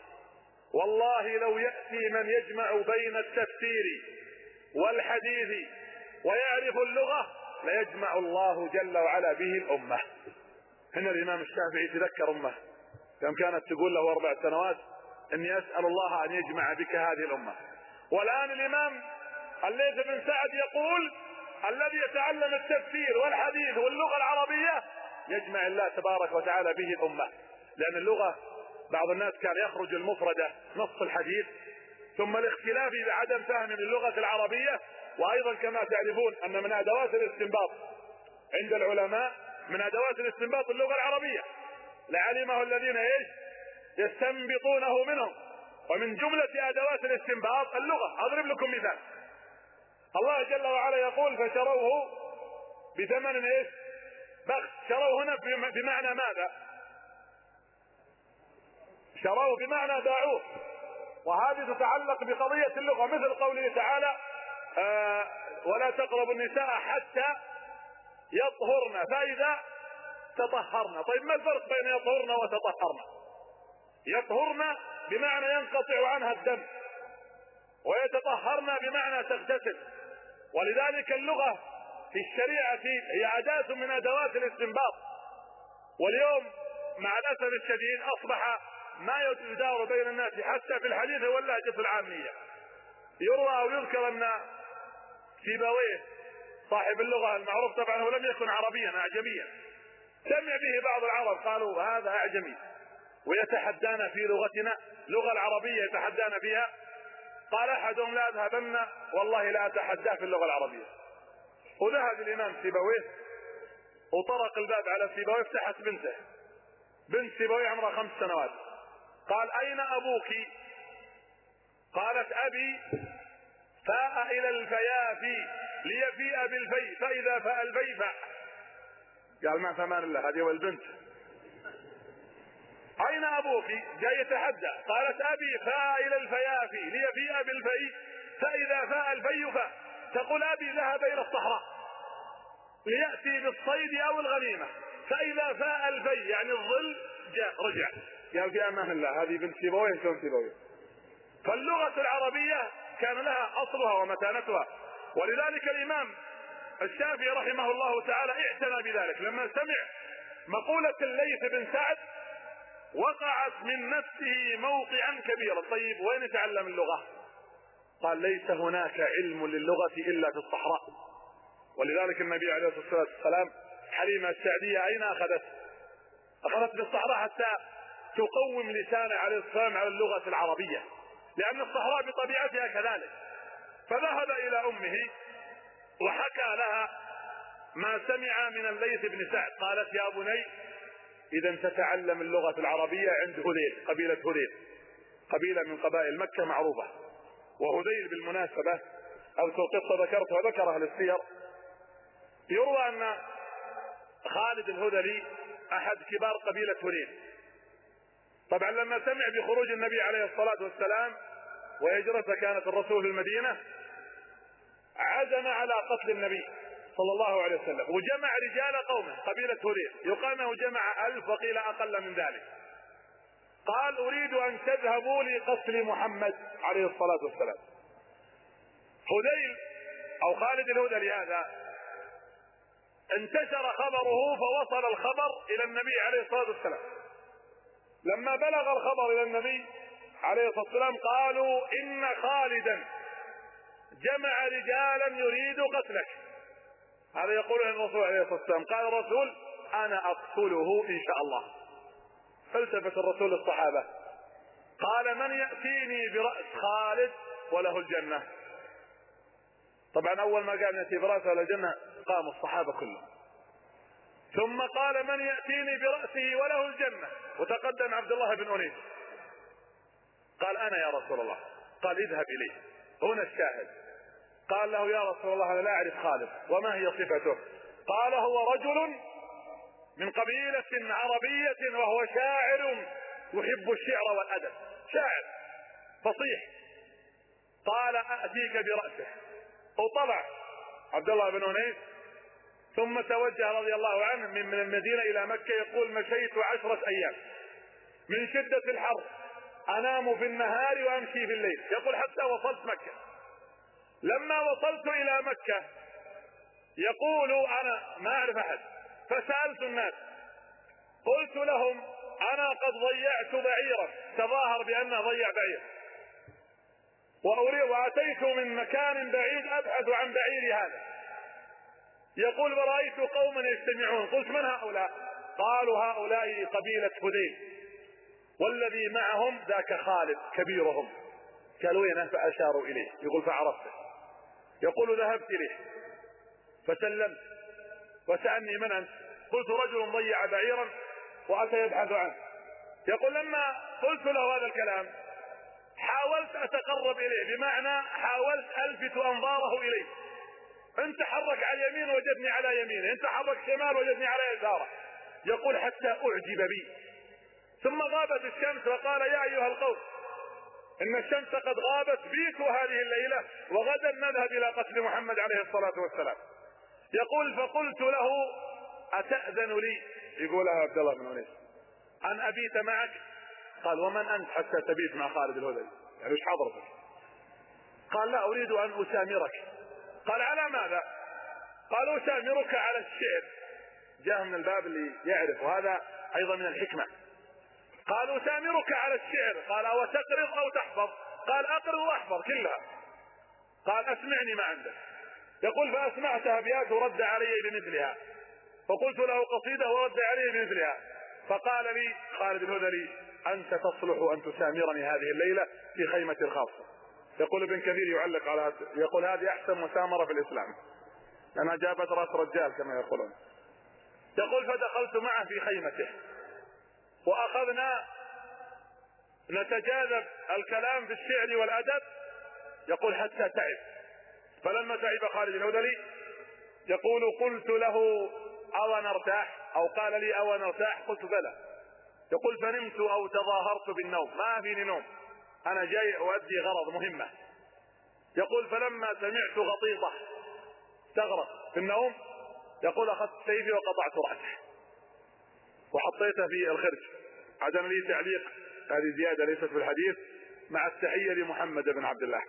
والله لو يأتي من يجمع بين التفسير والحديث ويعرف اللغة ليجمع الله جل وعلا به الأمة. هنا الإمام الشافعي تذكر أمه كم كانت تقول له أربع سنوات: إني أسأل الله أن يجمع بك هذه الأمة. والآن الإمام الليث بن سعد يقول: الذي يتعلم التفسير والحديث واللغة العربية يجمع الله تبارك وتعالى به الأمة. لأن اللغة بعض الناس كان يخرج المفردة نص الحديث، ثم الاختلاف إذا عدم فهم اللغة العربية وأيضا كما تعرفون أن من أدوات الاستنباط عند العلماء من أدوات الاستنباط اللغة العربية، لعلمه الذين ايش يستنبطونه منهم. ومن جملة أدوات الاستنباط اللغة. أضرب لكم مثال. الله جل وعلا يقول فشروه بثمن ايش بخس. شروه هنا بمعنى ماذا؟ شروه بمعنى باعوه، وهذه تتعلق بقضية اللغة، مثل قوله تعالى آه ولا تقربوا النساء حتى يطهرن فإذا تطهرن. طيب ما الفرق بين يطهرن وتطهرن؟ يطهرن بمعنى ينقطع عنها الدم، ويتطهرن بمعنى تغتسل. ولذلك اللغة في الشريعة هي أداة من أدوات الاستنباط. واليوم مع الأسف الشديد أصبح ما يدار بين الناس حتى في الحديث واللهجة العامية. يروى أو يذكر أن سيبويه صاحب اللغة المعروف، طبعا هو لم يكن عربيا أعجميا، سمع به بعض العرب قالوا هذا أعجمي ويتحدانا في لغتنا، لغة العربية يتحدانا فيها. قال أحدهم لا أذهبن والله لا أتحداه في اللغة العربية. وذهب الإمام سيبويه وطرق الباب على سيبويه، فتحت بنته، بنت سيبويه عمرها خمس سنوات. قال أين أبوك؟ قالت أبي فاء إلى الفيافي ليفيء بالفي فإذا فاء الفي فاء. قال ما فمان الله، هذه والبنت. أين أبوك؟ جاي يتحدى. قالت أبي فاء إلى الفيافي ليفيء بالفي فإذا فاء الفي فاء. تقول أبي ذهب إلى الصحراء ليأتي بالصيد أو الغنيمة فإذا فاء الفي يعني الظل جاء رجع. قال في أمان الله، هذه بنت سيبويه شلون سيبويه. فاللغة العربية كان لها أصلها ومتانتها. ولذلك الإمام الشافعي رحمه الله تعالى اعتنى بذلك لما سمع مقولة الليث بن سعد وقعت من نفسه موقعا كبيرا. طيب وين يتعلم اللغة؟ قال ليس هناك علم للغة إلا في الصحراء. ولذلك النبي عليه الصلاة والسلام حليمة السعدية أين أخذت؟ أخذت بالصحراء حتى تقوم لسانه عليه السلام على اللغة العربية، لأن الصحراء بطبيعتها كذلك. فذهب إلى أمه وحكى لها ما سمع من الليث بن سعد. قالت يا بني إذا تتعلم اللغة العربية عند هذيل، قبيلة هذيل، قبيلة من قبائل مكة معروفة. وهذيل بالمناسبة أذكر قصة ذكرتها ذكر أهل السير. يروى أن خالد الهذلي أحد كبار قبيلة هذيل. طبعا لما سمع بخروج النبي عليه الصلاة والسلام وهجرته كانت الرسول في المدينة، عزم على قتل النبي صلى الله عليه وسلم، وجمع رجال قومه قبيلة هذيل، يقال انه جمع ألف وقيل أقل من ذلك. قال أريد أن تذهبوا لقتل محمد عليه الصلاة والسلام. هذيل أو خالد الهذلي هذا انتشر خبره فوصل الخبر إلى النبي عليه الصلاة والسلام. لما بلغ الخبر إلى النبي عليه الصلاة والسلام قالوا إن خالدا جمع رجالا يريد قتلك. هذا يقول الرسول عليه الصلاة والسلام. قال الرسول أنا أقتله إن شاء الله. فالتفت الرسول للصحابة قال من يأتيني برأس خالد وله الجنة؟ طبعا أول ما قال يأتي برأسه وله الجنة قام الصحابة كلهم. ثم قال من يأتيني برأسه وله الجنة؟ وتقدم عبد الله بن أنيس قال أنا يا رسول الله. قال اذهب إليه. هنا الشاهد. قال له يا رسول الله أنا لا أعرف خالد، وما هي صفته؟ قال هو رجل من قبيلة عربية وهو شاعر يحب الشعر والأدب، شاعر فصيح. قال أأتيك برأسه. وطلع عبد الله بن أنيس ثم توجه رضي الله عنه من المدينة إلى مكة. يقول مشيت عشرة أيام من شدة الحر، أنام في النهار وأمشي في الليل. يقول حتى وصلت مكة. لما وصلت إلى مكة يقول أنا ما أعرف أحد، فسألت الناس قلت لهم أنا قد ضيعت بعيرا، تظاهر بأنه ضيع بعير، وأريد وأتيت من مكان بعيد أبحث عن بعيري هذا. يقول ورأيت قوما يجتمعون. قلت من هؤلاء؟ قالوا هؤلاء قبيلة هذيل والذي معهم ذاك خالد كبيرهم. قالوا وينه؟ فأشاروا إليه. يقول فعرفته. يقول ذهبت إليه فسلمت وسألني من أنت؟ قلت رجل ضيع بعيرا وأتى يبحث عنه. يقول لما قلت له هذا الكلام حاولت أتقرب إليه، بمعنى حاولت ألفت أنظاره إليه. انت حرك على اليمين وجدني على يمينه، انت حرك شمال وجدني على يساره. يقول حتى أعجب بي. ثم غابت الشمس وقال يا أيها القوم إن الشمس قد غابت، بيتوا هذه الليلة وغدا نذهب إلى قتل محمد عليه الصلاة والسلام. يقول فقلت له أتأذن لي، يقولها عبد الله بن أنيس، أن أبيت معك؟ قال ومن أنت حتى تبيت مع خالد الهذلي؟ يعني ايش حضرتك؟ قال لا أريد أن أسامرك. قال على ماذا؟ قال أسامرك على الشعر. جاء من الباب اللي يعرف، وهذا أيضا من الحكمة. قال أسامرك على الشعر. قال أو تقرض أو تحفظ؟ قال أقرض وأحفظ كلها. قال أسمعني ما عندك. يقول فأسمعتها أبيات ورد علي بمثلها، فقلت له قصيدة ورد علي بمثلها. فقال لي خالد الهذلي أنت تصلح أن تسامرني هذه الليلة في خيمة الخاصة. يقول ابن كثير يعلق على هذا، يقول هذه أحسن مسامرة في الإسلام لأنها جابت رأس رجال كما يقولون. يقول فدخلت معه في خيمته وأخذنا نتجاذب الكلام في الشعر والأدب. يقول حتى تعب. فلما تعب خالد الهذلي يقول قلت له أو نرتاح، أو قال لي أو نرتاح؟ قلت بلى. يقول فنمت أو تظاهرت بالنوم، ما فيني نوم، أنا جاي أؤدي غرض مهمة. يقول فلما سمعت غطيطة تغرق في النوم، يقول أخذت سيفي وقطعت رأسه وحطيته في الخرج. عدم لي تعليق، هذه زيادة ليست في الحديث، مع التحية لمحمد بن عبد الله.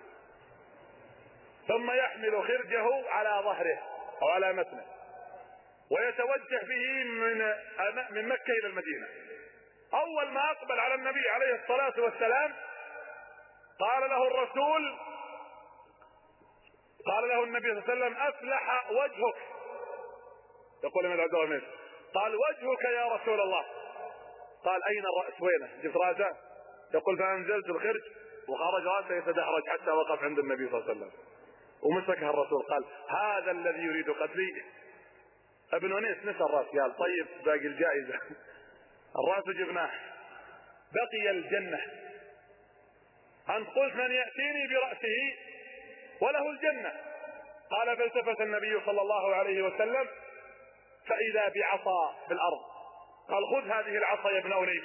ثم يحمل خرجه على ظهره أو على متنه ويتوجه به من من مكة إلى المدينة. أول ما أقبل على النبي عليه الصلاة والسلام قال له الرسول، قال له النبي صلى الله عليه وسلم أفلح وجهك. يقول من عبد الله، قال وجهك يا رسول الله. قال أين الرأس وينه؟ جبت رأسه؟ يقول فأنزلت الخرج وخرج رأسه يتدحرج حتى وقف عند النبي صلى الله عليه وسلم ومسكها الرسول. قال هذا الذي يريد قتلي. ابن أنيس نسى الرأس، قال طيب باقي الجائزة. الرأس جبناه، بقي الجنة. أنت قلت من يأتيني برأسه وله الجنة. قال فالتفت النبي صلى الله عليه وسلم فإذا بعصا في الأرض. قال خذ هذه العصا يا ابن أنيس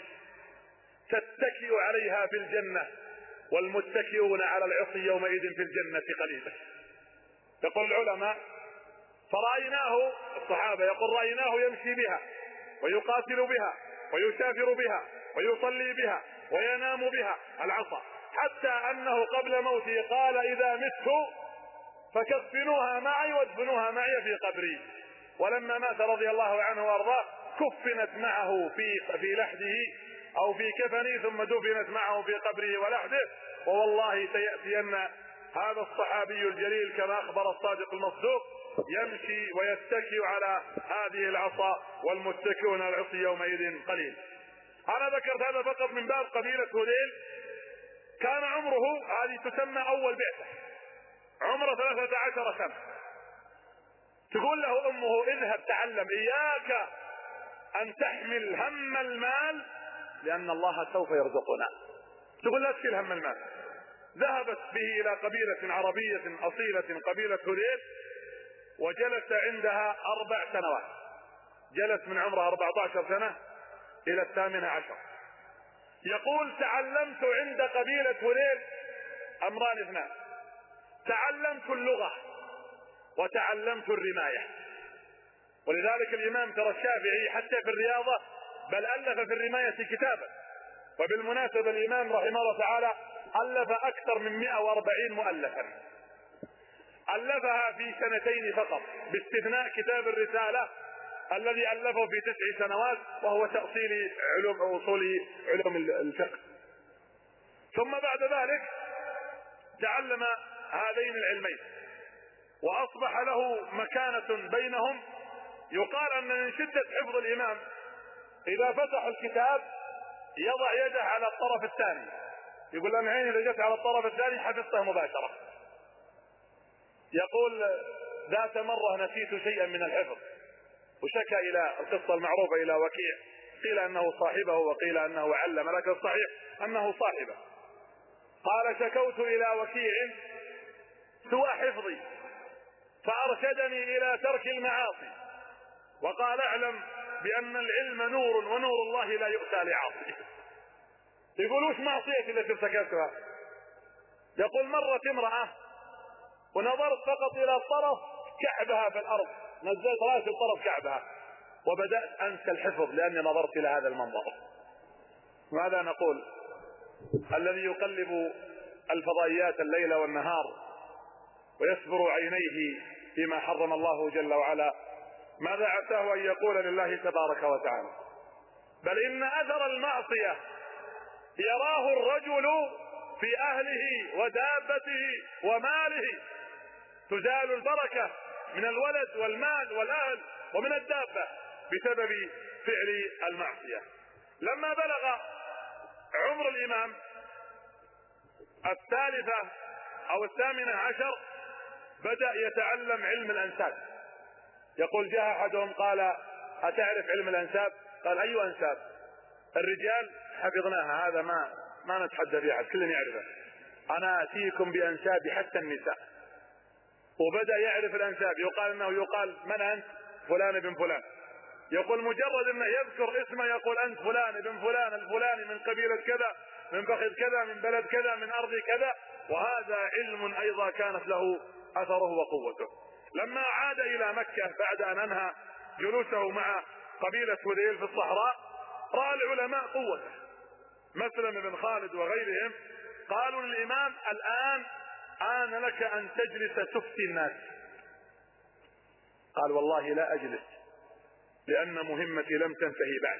تتكئ عليها في الجنة، والمتكئون على العصي يومئذ في الجنة قليلا. يقول العلماء فرأيناه الصحابة، يقول رأيناه يمشي بها ويقاتل بها ويسافر بها ويصلي بها وينام بها العصا، حتى أنه قبل موته قال إذا مت فكفنوها معي وادفنوها معي في قبري. ولما مات رضي الله عنه وارضاه كفنت معه في في لحده أو في كفنه، ثم دفنت معه في قبره ولحده. ووالله سيأتين هذا الصحابي الجليل كما أخبر الصادق المصدوق يمشي ويتكئ على هذه العصا، والمتكئون على العصي يومئذ قليل. أنا ذكرت هذا فقط من باب قبيلة هذيل. كان عمره، هذه تسمى أول بعثة، عمره ثلاثة عشر سنة. تقول له أمه اذهب تعلم، إياك أن تحمل هم المال لأن الله سوف يرزقنا. تقول لا تشيل هم المال. ذهبت به إلى قبيلة عربية أصيلة، قبيلة هذيل، وجلس عندها أربع سنوات. جلس من عمره أربعة عشر سنة إلى الثامنة عشر. يقول تعلمت عند قبيلة هذيل أمران اثنان: تعلمت اللغة وتعلمت الرماية. ولذلك الإمام ترى الشافعي حتى في الرياضة بل ألف في الرماية كتابا. وبالمناسبة الإمام رحمه الله تعالى ألف أكثر من مئة وأربعين مؤلفا، ألفها في سنتين فقط باستثناء كتاب الرسالة الذي ألفه في تسع سنوات وهو تأصيل علوم أو أصول علوم الفقه. ثم بعد ذلك تعلم هذين العلمين وأصبح له مكانة بينهم. يقال أن من شدة حفظ الإمام إذا فتح الكتاب يضع يده على الطرف الثاني، يقول أنا عيني إذا جت على الطرف الثاني حفظته مباشرة. يقول ذات مرة نسيت شيئا من الحفظ، وشكى إلى القصة المعروفة إلى وكيع، قيل أنه صاحبه وقيل أنه علم، لكن الصحيح أنه صاحبه. قال شكوت إلى وكيع سوء حفظي فأرشدني إلى ترك المعاصي، وقال اعلم بأن العلم نور ونور الله لا يؤتى لعاصي. يقول وش معصيتي التي ارتكبتها؟ يقول مرت امرأة ونظرت فقط إلى طرف كعبها في الأرض، نزلت رأسي طرف كعبها وبدأت أنسى الحفظ لأني نظرت إلى هذا المنظر. ماذا نقول؟ الذي يقلب الفضائيات الليل والنهار ويسبر عينيه فيما حرم الله جل وعلا، ماذا عساه أن يقول لله تبارك وتعالى؟ بل إن أثر المعصية يراه الرجل في أهله ودابته وماله، تزال البركة من الولد والمال والأهل ومن الدابة بسبب فعل المعصية. لما بلغ عمر الإمام الثالثة أو الثامنة عشر بدأ يتعلم علم الأنساب. يقول جاء أحدهم قال أتعرف علم الأنساب؟ قال أي أنساب؟ الرجال حفظناها، هذا ما ما نتحدى فيها، كل يعرفه. أنا أتيكم بأنساب حتى النساء. وبدأ يعرف الأنساب، يقال أنه يقال من أنت؟ فلان بن فلان. يقول مجرد أنه يذكر اسمه يقول أنت فلان بن فلان الفلاني من قبيلة كذا من فخذ كذا من بلد كذا من أرض كذا، وهذا علم أيضا كانت له أثره وقوته. لما عاد إلى مكة بعد أن أنهى جلوسه مع قبيلة هذيل في الصحراء، رأى العلماء قوته، مسلم بن خالد وغيرهم، قالوا للإمام الآن آن لك أن تجلس تفتي الناس. قال والله لا أجلس لأن مهمتي لم تنتهي بعد.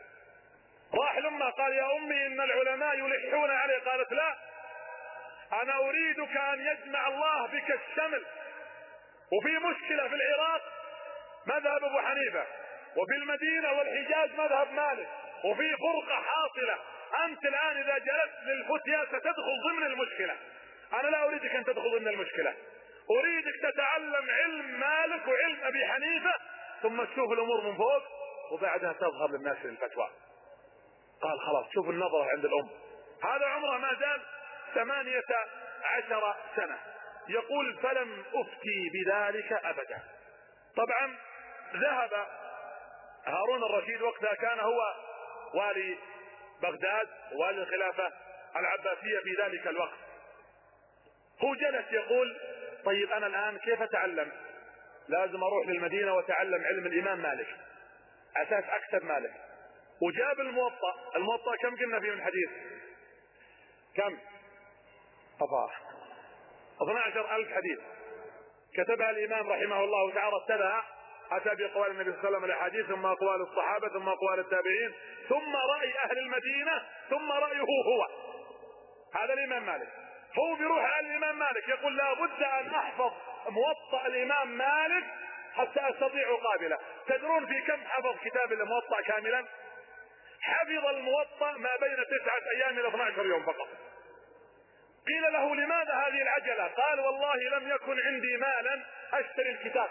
راح لما قال يا أمي إن العلماء يلحون عليه، قالت لا، أنا أريدك أن يجمع الله بك الشمل، وفي مشكلة في العراق مذهب أبو حنيفة، وفي المدينة والحجاز مذهب مالك، وفي فرقة حاصلة، أنت الآن إذا جلست للفتيا ستدخل ضمن المشكلة. أنا لا أريدك أن تدخل ضمن المشكلة، أريدك تتعلم علم مالك وعلم أبي حنيفة ثم تشوف الأمور من فوق وبعدها تظهر للناس الفتوى. قال خلاص شوف النظرة عند الأم. هذا عمره ما زال ثمانية عشر سنة. يقول فلم أفتي بذلك أبدا. طبعا ذهب هارون الرشيد وقتها كان هو والي بغداد والي الخلافة العباسية في ذلك الوقت. هو جلس يقول طيب أنا الآن كيف أتعلم؟ لازم أروح للمدينة وأتعلم علم الإمام مالك أساس أكسب مالك. وجاب الموطأ. الموطأ كم قلنا فيه من حديث؟ كم؟ أفا اثني عشر ألف حديث كتبها الإمام رحمه الله تعالى، اتبع أتى بأقوال النبي صلى الله عليه وسلم الأحاديث ثم أقوال الصحابة ثم أقوال التابعين ثم رأي أهل المدينة ثم رأيه هو. هذا الإمام مالك. هو بيروح على الإمام مالك يقول لا بد أن أحفظ موطأ الإمام مالك حتى أستطيع قابلة. تدرون في كم حفظ كتاب الموطأ كاملا؟ حفظ الموطأ ما بين تسعة أيام إلى اثني عشر يوم فقط. قيل له لماذا هذه العجلة؟ قال والله لم يكن عندي مالا أشتري الكتاب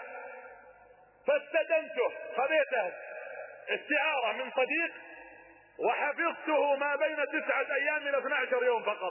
فاستدنته، خذيته استعارة من صديق وحفظته ما بين تسعة أيام إلى اثني عشر يوم فقط.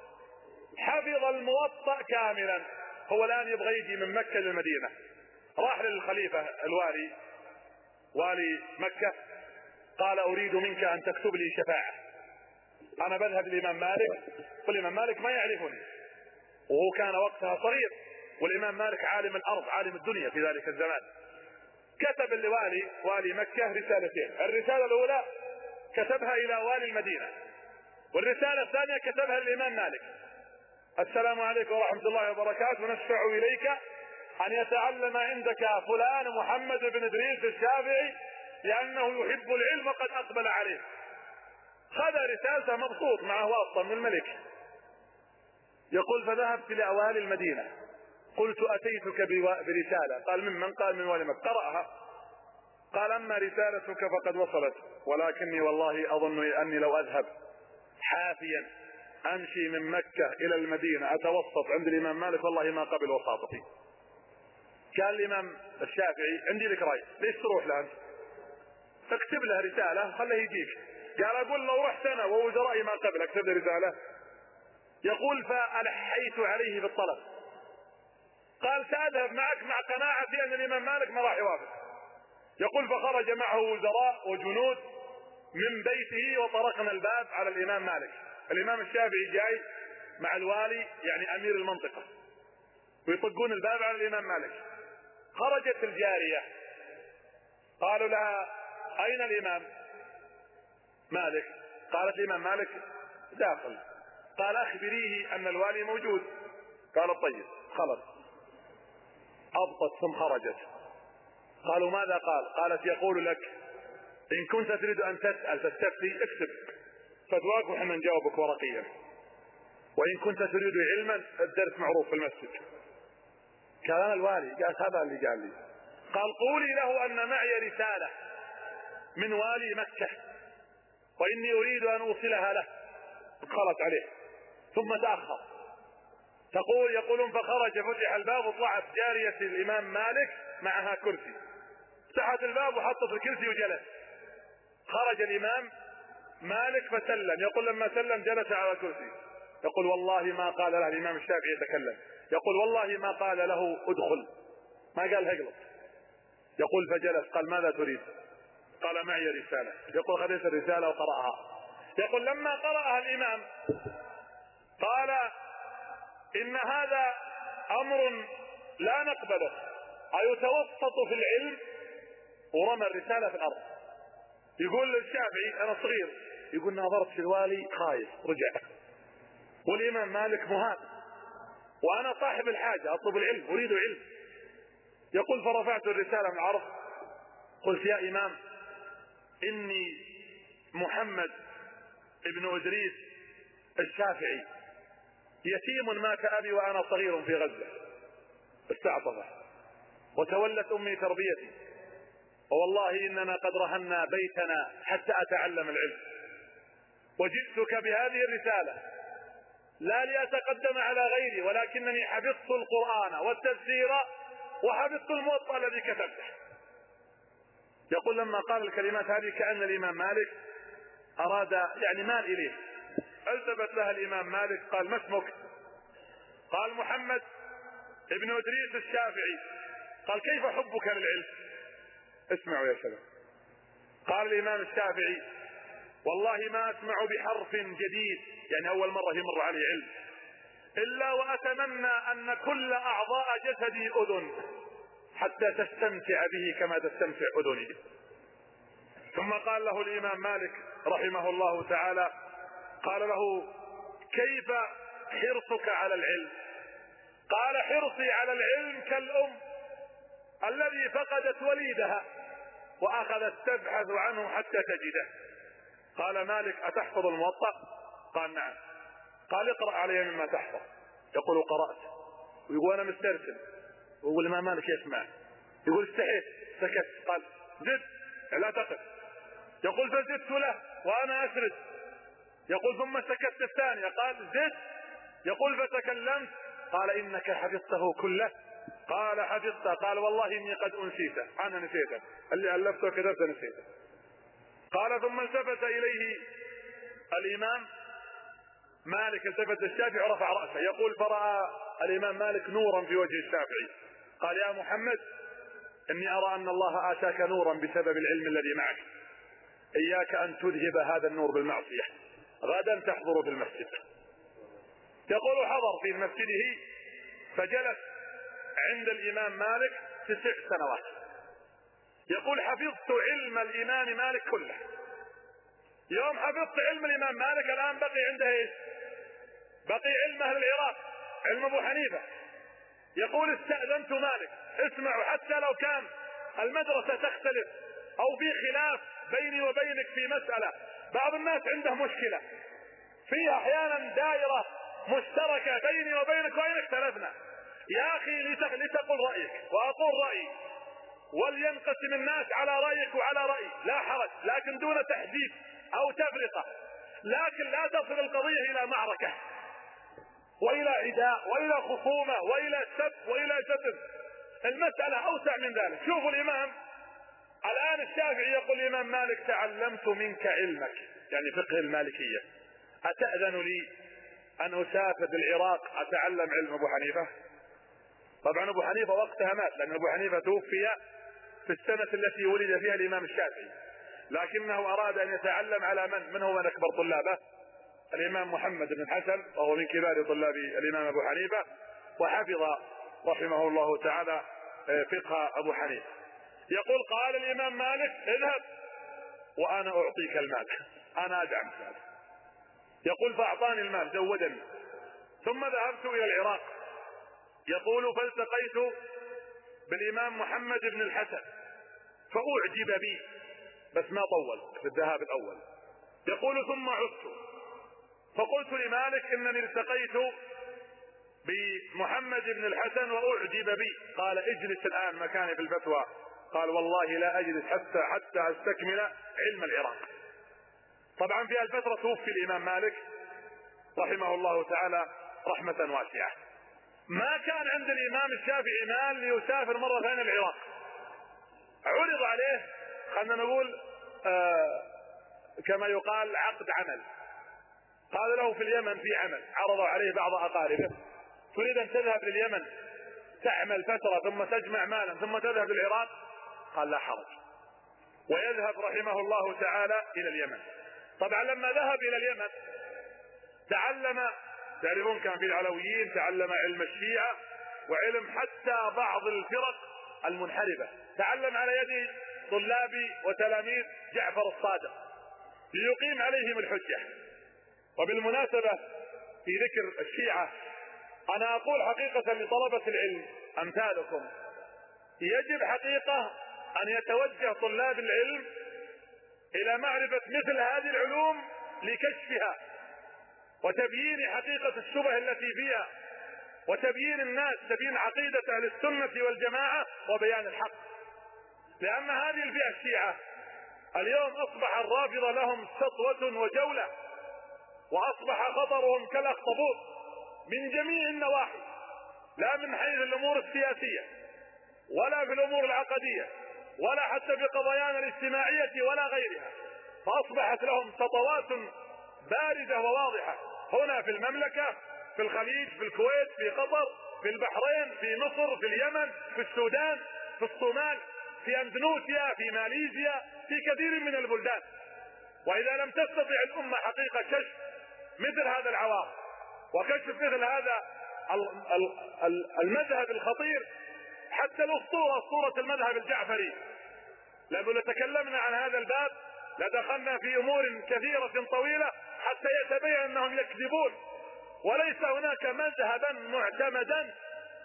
حفظ الموطأ كاملا. هو الآن يبغى يجي من مكة للمدينة، راح للخليفة الوالي والي مكة قال أريد منك أن تكتب لي شفاعة، أنا بذهب للإمام مالك والإمام مالك ما يعرفني، وهو كان وقتها صغير والإمام مالك عالم الأرض عالم الدنيا في ذلك الزمان. كتب لوالي والي مكة رسالتين. الرسالة الأولى كتبها إلى والي المدينة، والرسالة الثانية كتبها للإمام مالك: السلام عليكم ورحمة الله وبركاته، نشفع إليك أن يتعلم عندك فلان محمد بن إدريس الشافعي لأنه يحب العلم وقد أقبل عليه. خذ رسالته مبسوط معه واسطة من الملك. يقول فذهبت لأوالي المدينة قلت أتيتك برسالة. قال ممن؟ قال من والي مكة. قرأها قال أما رسالتك فقد وصلت، ولكني والله أظن أني لو أذهب حافيا أمشي من مكة إلى المدينة أتوسط عند الإمام مالك والله ما قبل وساطتي. قال الإمام الشافعي عندي لك رأي، ليش تروح له أنت؟ اكتب له رسالة خله يجيك. قال أقول لو رحت أنا ووزرائي ما قبل اكتب له رسالة؟ يقول فألحيت عليه بالطلب. قال سأذهب معك مع قناعة في أن الإمام مالك ما راح يوافق. يقول فخرج معه وزراء وجنود من بيته وطرقنا الباب على الإمام مالك. الإمام الشافعي جاي مع الوالي يعني أمير المنطقة، ويطقون الباب على الإمام مالك. خرجت الجارية قالوا لها أين الإمام مالك؟ قالت الإمام مالك داخل. قال أخبريه أن الوالي موجود. قال طيب خلص. أبطت ثم خرجت. قالوا ماذا قال؟ قالت يقول لك إن كنت تريد أن تسأل تستفتي اكتب فتواك وحنا نجاوبك ورقيا، وإن كنت تريد علما الدرس معروف في المسجد. قال أنا الوالي. قال هذا اللي قال لي. قال قولي له أن معي رسالة من والي مكة وإني أريد أن أوصلها له. خلت عليه ثم تأخر. تقول يقولون فخرج فتح الباب وطلعت جارية الإمام مالك معها كرسي، فتحت الباب وحطت الكرسي وجلس. خرج الإمام مالك فسلم. يقول لما سلم جلس على الكرسي. يقول والله ما قال له الإمام الشافعي يتكلم. يقول والله ما قال له ادخل، ما قال اجلس. يقول فجلس. قال ماذا تريد؟ قال معي رسالة. يقول خذيت الرسالة وقرأها. يقول لما قرأها الإمام قال إن هذا أمر لا نقبله، أيتوسط في العلم؟ ورمى الرسالة في الأرض. يقول للشافعي أنا صغير، يقول ناظرت في الوالي خايف رجع، والإمام مالك مهاب، وأنا صاحب الحاجة أطلب العلم أريد علم. يقول فرفعت الرسالة من العرض قلت يا إمام إني محمد ابن إدريس الشافعي يتيم مات أبي وأنا صغير في غزة، استعطفه وتولت أمي تربيتي، والله إننا قد رهنا بيتنا حتى أتعلم العلم، وجئتك بهذه الرسالة لا لأتقدم على غيري ولكنني حفظت القرآن والتفسير وحفظت الموطأ الذي كتبته. يقول لما قال الكلمات هذه كأن الإمام مالك أراد يعني مال إليه. التفت لها الإمام مالك قال ما اسمك؟ قال محمد ابن إدريس الشافعي. قال كيف حبك للعلم؟ اسمعوا يا شباب. قال الإمام الشافعي والله ما أسمع بحرف جديد، يعني أول مرة يمر علي علم، إلا وأتمنى أن كل أعضاء جسدي أذن حتى تستمتع به كما تستمتع أذني. ثم قال له الإمام مالك رحمه الله تعالى قال له كيف حرصك على العلم؟ قال حرصي على العلم كالأم الذي فقدت وليدها وأخذت تبحث عنه حتى تجده. قال مالك أتحفظ الموطأ؟ قال نعم. قال اقرأ علي مما تحفظ. يقول قرأت. ويقول أنا مسترسل. ويقول الإمام مالك يسمع. يقول استحيت سكت. قال زد لا تقف. يقول فزدت له وأنا أسرد. يقول ثم سكت الثانية. قال زد. يقول فتكلمت. قال إنك حفظته كله؟ قال حفظته. قال والله إني قد أنسيته، أنا نسيته اللي ألفته وكتبت نسيته. قال ثم التفت إليه الإمام مالك، التفت الشافعي ورفع رأسه. يقول فرأى الإمام مالك نورا في وجه الشافعي. قال يا محمد إني أرى أن الله آتاك نورا بسبب العلم الذي معك، إياك أن تذهب هذا النور بالمعصية، غدا تحضر في المسجد. يقول حضر في مسجده فجلس عند الإمام مالك تسع سنوات. يقول حفظت علم الإمام مالك كله. يوم حفظت علم الإمام مالك الآن بقي عنده ايش؟ بقي علم أهل العراق، علم أبو حنيفة. يقول استأذنت مالك اسمعوا حتى لو كان المدرسة تختلف أو في خلاف بيني وبينك في مسألة، بعض الناس عنده مشكلة فيها أحيانا دائرة مشتركة بيني وبينك وإن اختلفنا، يا أخي لتقل رأيك وأقول رأيي ولينقسم الناس على رأيك وعلى رأيي لا حرج، لكن دون تحديد أو تفرقة. لكن لا تصل القضية إلى معركة وإلى عداء وإلى خصومة وإلى سب وإلى شتم. المسألة أوسع من ذلك. شوفوا الإمام الآن الشافعي يقول الإمام مالك تعلمت منك علمك، يعني فقه المالكية، أتأذن لي أن أسافر للعراق أتعلم علم أبو حنيفة؟ طبعا أبو حنيفة وقتها مات، لأن أبو حنيفة توفي في السنة التي ولد فيها الإمام الشافعي، لكنه أراد أن يتعلم على من؟ من هو من أكبر طلابه؟ الإمام محمد بن الحسن، وهو من كبار طلاب الإمام أبو حنيفة، وحفظ رحمه الله تعالى فقه أبو حنيفة. يقول قال الإمام مالك اذهب وأنا أعطيك المال، أنا أدعمك. يقول فأعطاني المال زودني، ثم ذهبت إلى العراق. يقول فالتقيت بالإمام محمد بن الحسن فأعجب بي، بس ما طول في الذهاب الأول. يقول ثم عدت فقلت لمالك إنني التقيت بمحمد بن الحسن وأعجب بي. قال اجلس الآن مكاني في الفتوى. قال والله لا أجلس حتى حتى أستكمل علم العراق. طبعا في الفترة توفي الإمام مالك رحمه الله تعالى رحمة واسعة. ما كان عند الإمام الشافعي مال ليسافر مرة ثانية العراق. عرض عليه خلنا نقول آه كما يقال عقد عمل. قال له في اليمن في عمل، عرضوا عليه بعض أقاربه، تريد أن تذهب لليمن تعمل فترة ثم تجمع مالا ثم تذهب للعراق؟ قال لا حرج، ويذهب رحمه الله تعالى إلى اليمن. طبعا لما ذهب إلى اليمن تعلم، تعرفون كان في العلويين، تعلم علم الشيعة وعلم حتى بعض الفرق المنحرفة، تعلم على يد طلاب وتلاميذ جعفر الصادق ليقيم عليهم الحجة. وبالمناسبة في ذكر الشيعة أنا أقول حقيقة لطلبة العلم أمثالكم يجب حقيقة أن يتوجه طلاب العلم إلى معرفة مثل هذه العلوم لكشفها وتبيين حقيقة الشبه التي فيها وتبيين الناس، تبيين عقيدة أهل السنة والجماعة وبيان الحق. لأن هذه الفئة الشيعة اليوم أصبح الرافضة لهم سطوة وجولة، وأصبح خطرهم كالأخطبوط من جميع النواحي، لا من حيث الأمور السياسية ولا في الأمور العقدية ولا حتى في قضايانا الاجتماعية ولا غيرها. فأصبحت لهم سطوات باردة وواضحة هنا في المملكة، في الخليج، في الكويت، في قطر، في البحرين، في مصر، في اليمن، في السودان، في الصومال، في اندونيسيا، في ماليزيا، في كثير من البلدان. وإذا لم تستطع الأمة حقيقة كشف مثل هذا العوار وكشف مثل هذا المذهب الخطير، حتى الأسطورة أسطورة المذهب الجعفري، لأنه تكلمنا عن هذا الباب لدخلنا في أمور كثيرة طويلة حتى يتبين أنهم يكذبون، وليس هناك مذهبا معتمدا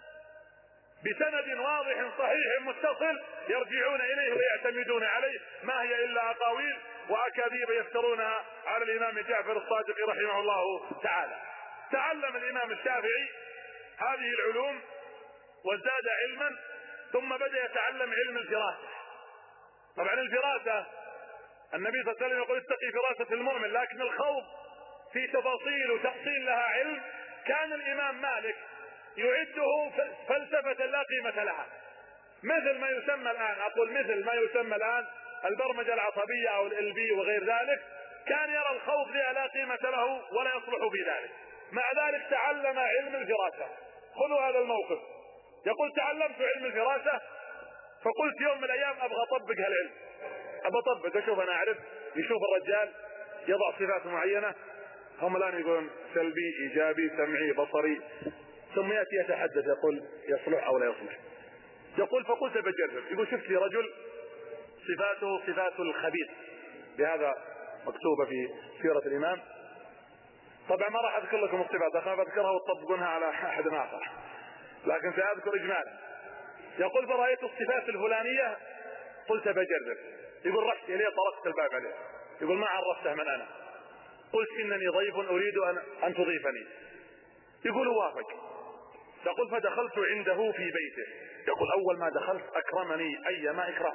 بسند واضح صحيح متصل يرجعون إليه ويعتمدون عليه، ما هي إلا أقاويل وأكاذيب يفترونها على الإمام جعفر الصادق رحمه الله تعالى. تعلم الإمام الشافعي هذه العلوم وازداد علما، ثم بدأ يتعلم علم الفراسة. طبعا الفراسة النبي صلى الله عليه وسلم يقول اتقي فراسة المؤمن، لكن الخوض في تفاصيل وتفصيل لها علم كان الإمام مالك يعده فلسفة لا قيمة لها، مثل ما يسمى الآن، أقول مثل ما يسمى الآن البرمجة العصبية أو ال بي وغير ذلك. كان يرى الخوض فيها لا قيمة له ولا يصلح في ذلك، مع ذلك تعلم علم الفراسة. خذوا هذا الموقف، يقول تعلمت علم الفراسة، فقلت يوم من الأيام أبغى أطبق هالعلم، أبغى أطبق أشوف أنا أعرف. يشوف الرجال يضع صفات معينة، هم الآن يقولون سلبي إيجابي سمعي بصري، ثم يأتي يتحدث يقول يصلح أو لا يصلح. يقول فقلت بجرب. يقول شفت لي رجل صفاته صفات الخبيث، بهذا مكتوبة في سيرة الإمام. طبعا ما راح أذكر لكم الصفات، أخاف أذكرها وتطبقونها على أحد آخر، لكن سأذكر إجمالا. يقول فرأيت الصفات الفلانية قلت بجرب. يقول رحت إليه طرقت الباب عليه، يقول ما عرفته من أنا، قلت إنني ضيف أريد أن, أن تضيفني. يقول وافق. يقول فدخلت عنده في بيته. يقول أول ما دخلت أكرمني أي ما إكرام.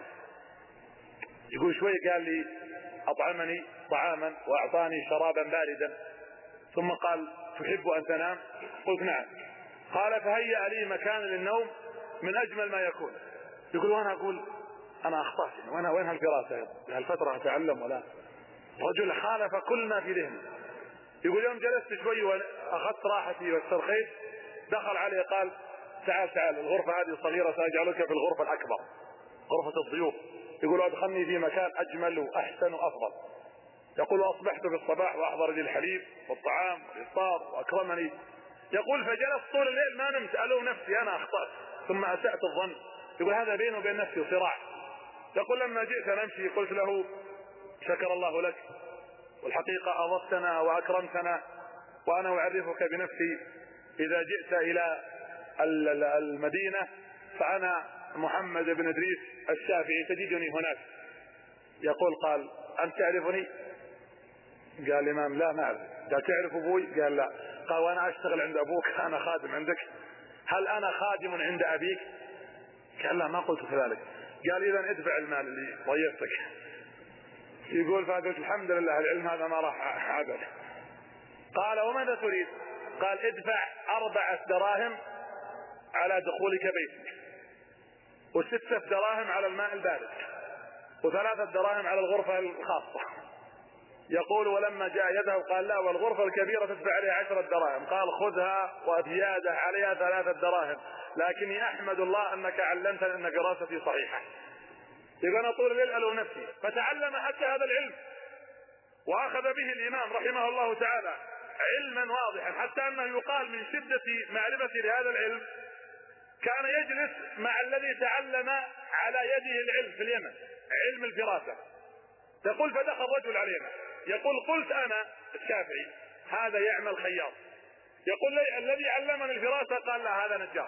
يقول شوي قال لي أطعمني طعاما وأعطاني شرابا باردا، ثم قال تحب أن تنام؟ قلت نعم. قال فهيأ لي مكان للنوم من أجمل ما يكون. يقول وأنا أقول أنا أخطأت، وأنا وين هالفراسة هالفترة أتعلم ولا. رجل خالف كل ما في ذهني. يقول يوم جلست شوي وأخذت راحتي واسترخيت دخل علي قال تعال تعال الغرفة هذه صغيرة سأجعلك في الغرفة الأكبر، غرفة الضيوف. يقول أدخلني في مكان أجمل وأحسن وأفضل. يقول أصبحت في الصباح وأحضر لي الحليب والطعام والإفطار وأكرمني. يقول فجلست طول الليل ما نمت ألوم نفسي أنا أخطأت ثم أسأت الظن. يقول هذا بيني وبين نفسي صراع. يقول لما جئت نمشي قلت له شكر الله لك، والحقيقة أضفتنا وأكرمتنا، وأنا أعرفك بنفسي إذا جئت إلى المدينة فأنا محمد بن إدريس الشافعي تجدني هناك. يقول قال أنت تعرفني؟ قال الإمام لا ما أعرف. قال تعرف أبوي؟ قال لا. قال وأنا أشتغل عند أبوك أنا خادم عندك، هل أنا خادم عند أبيك؟ قال لا ما قلت كذلك. قال إذا ادفع المال اللي ضيفتك. يقول فقلت الحمد لله العلم هذا ما راح عبد. قال وماذا تريد؟ قال ادفع أربعة دراهم على دخولك بيتك، وستة دراهم على الماء البارد، وثلاثة دراهم على الغرفة الخاصة. يقول ولما جاء يده قال لا والغرفة الكبيرة تدفع عليها عشرة دراهم. قال خذها وزيادة عليها ثلاثة دراهم، لكني أحمد الله أنك علمتني أن دراستي صحيحة. يقول أنا طول الليل ألو نفسي، فتعلم حتى هذا العلم وأخذ به الإمام رحمه الله تعالى علما واضحا، حتى أنه يقال من شدة معرفة لهذا العلم كان يجلس مع الذي تعلم على يده العلم في اليمن علم الفراسة. يقول فدخل رجل علينا يقول قلت أنا الشافعي هذا يعمل خياط. يقول لي الذي علمني الفراسة قال لا هذا نجار.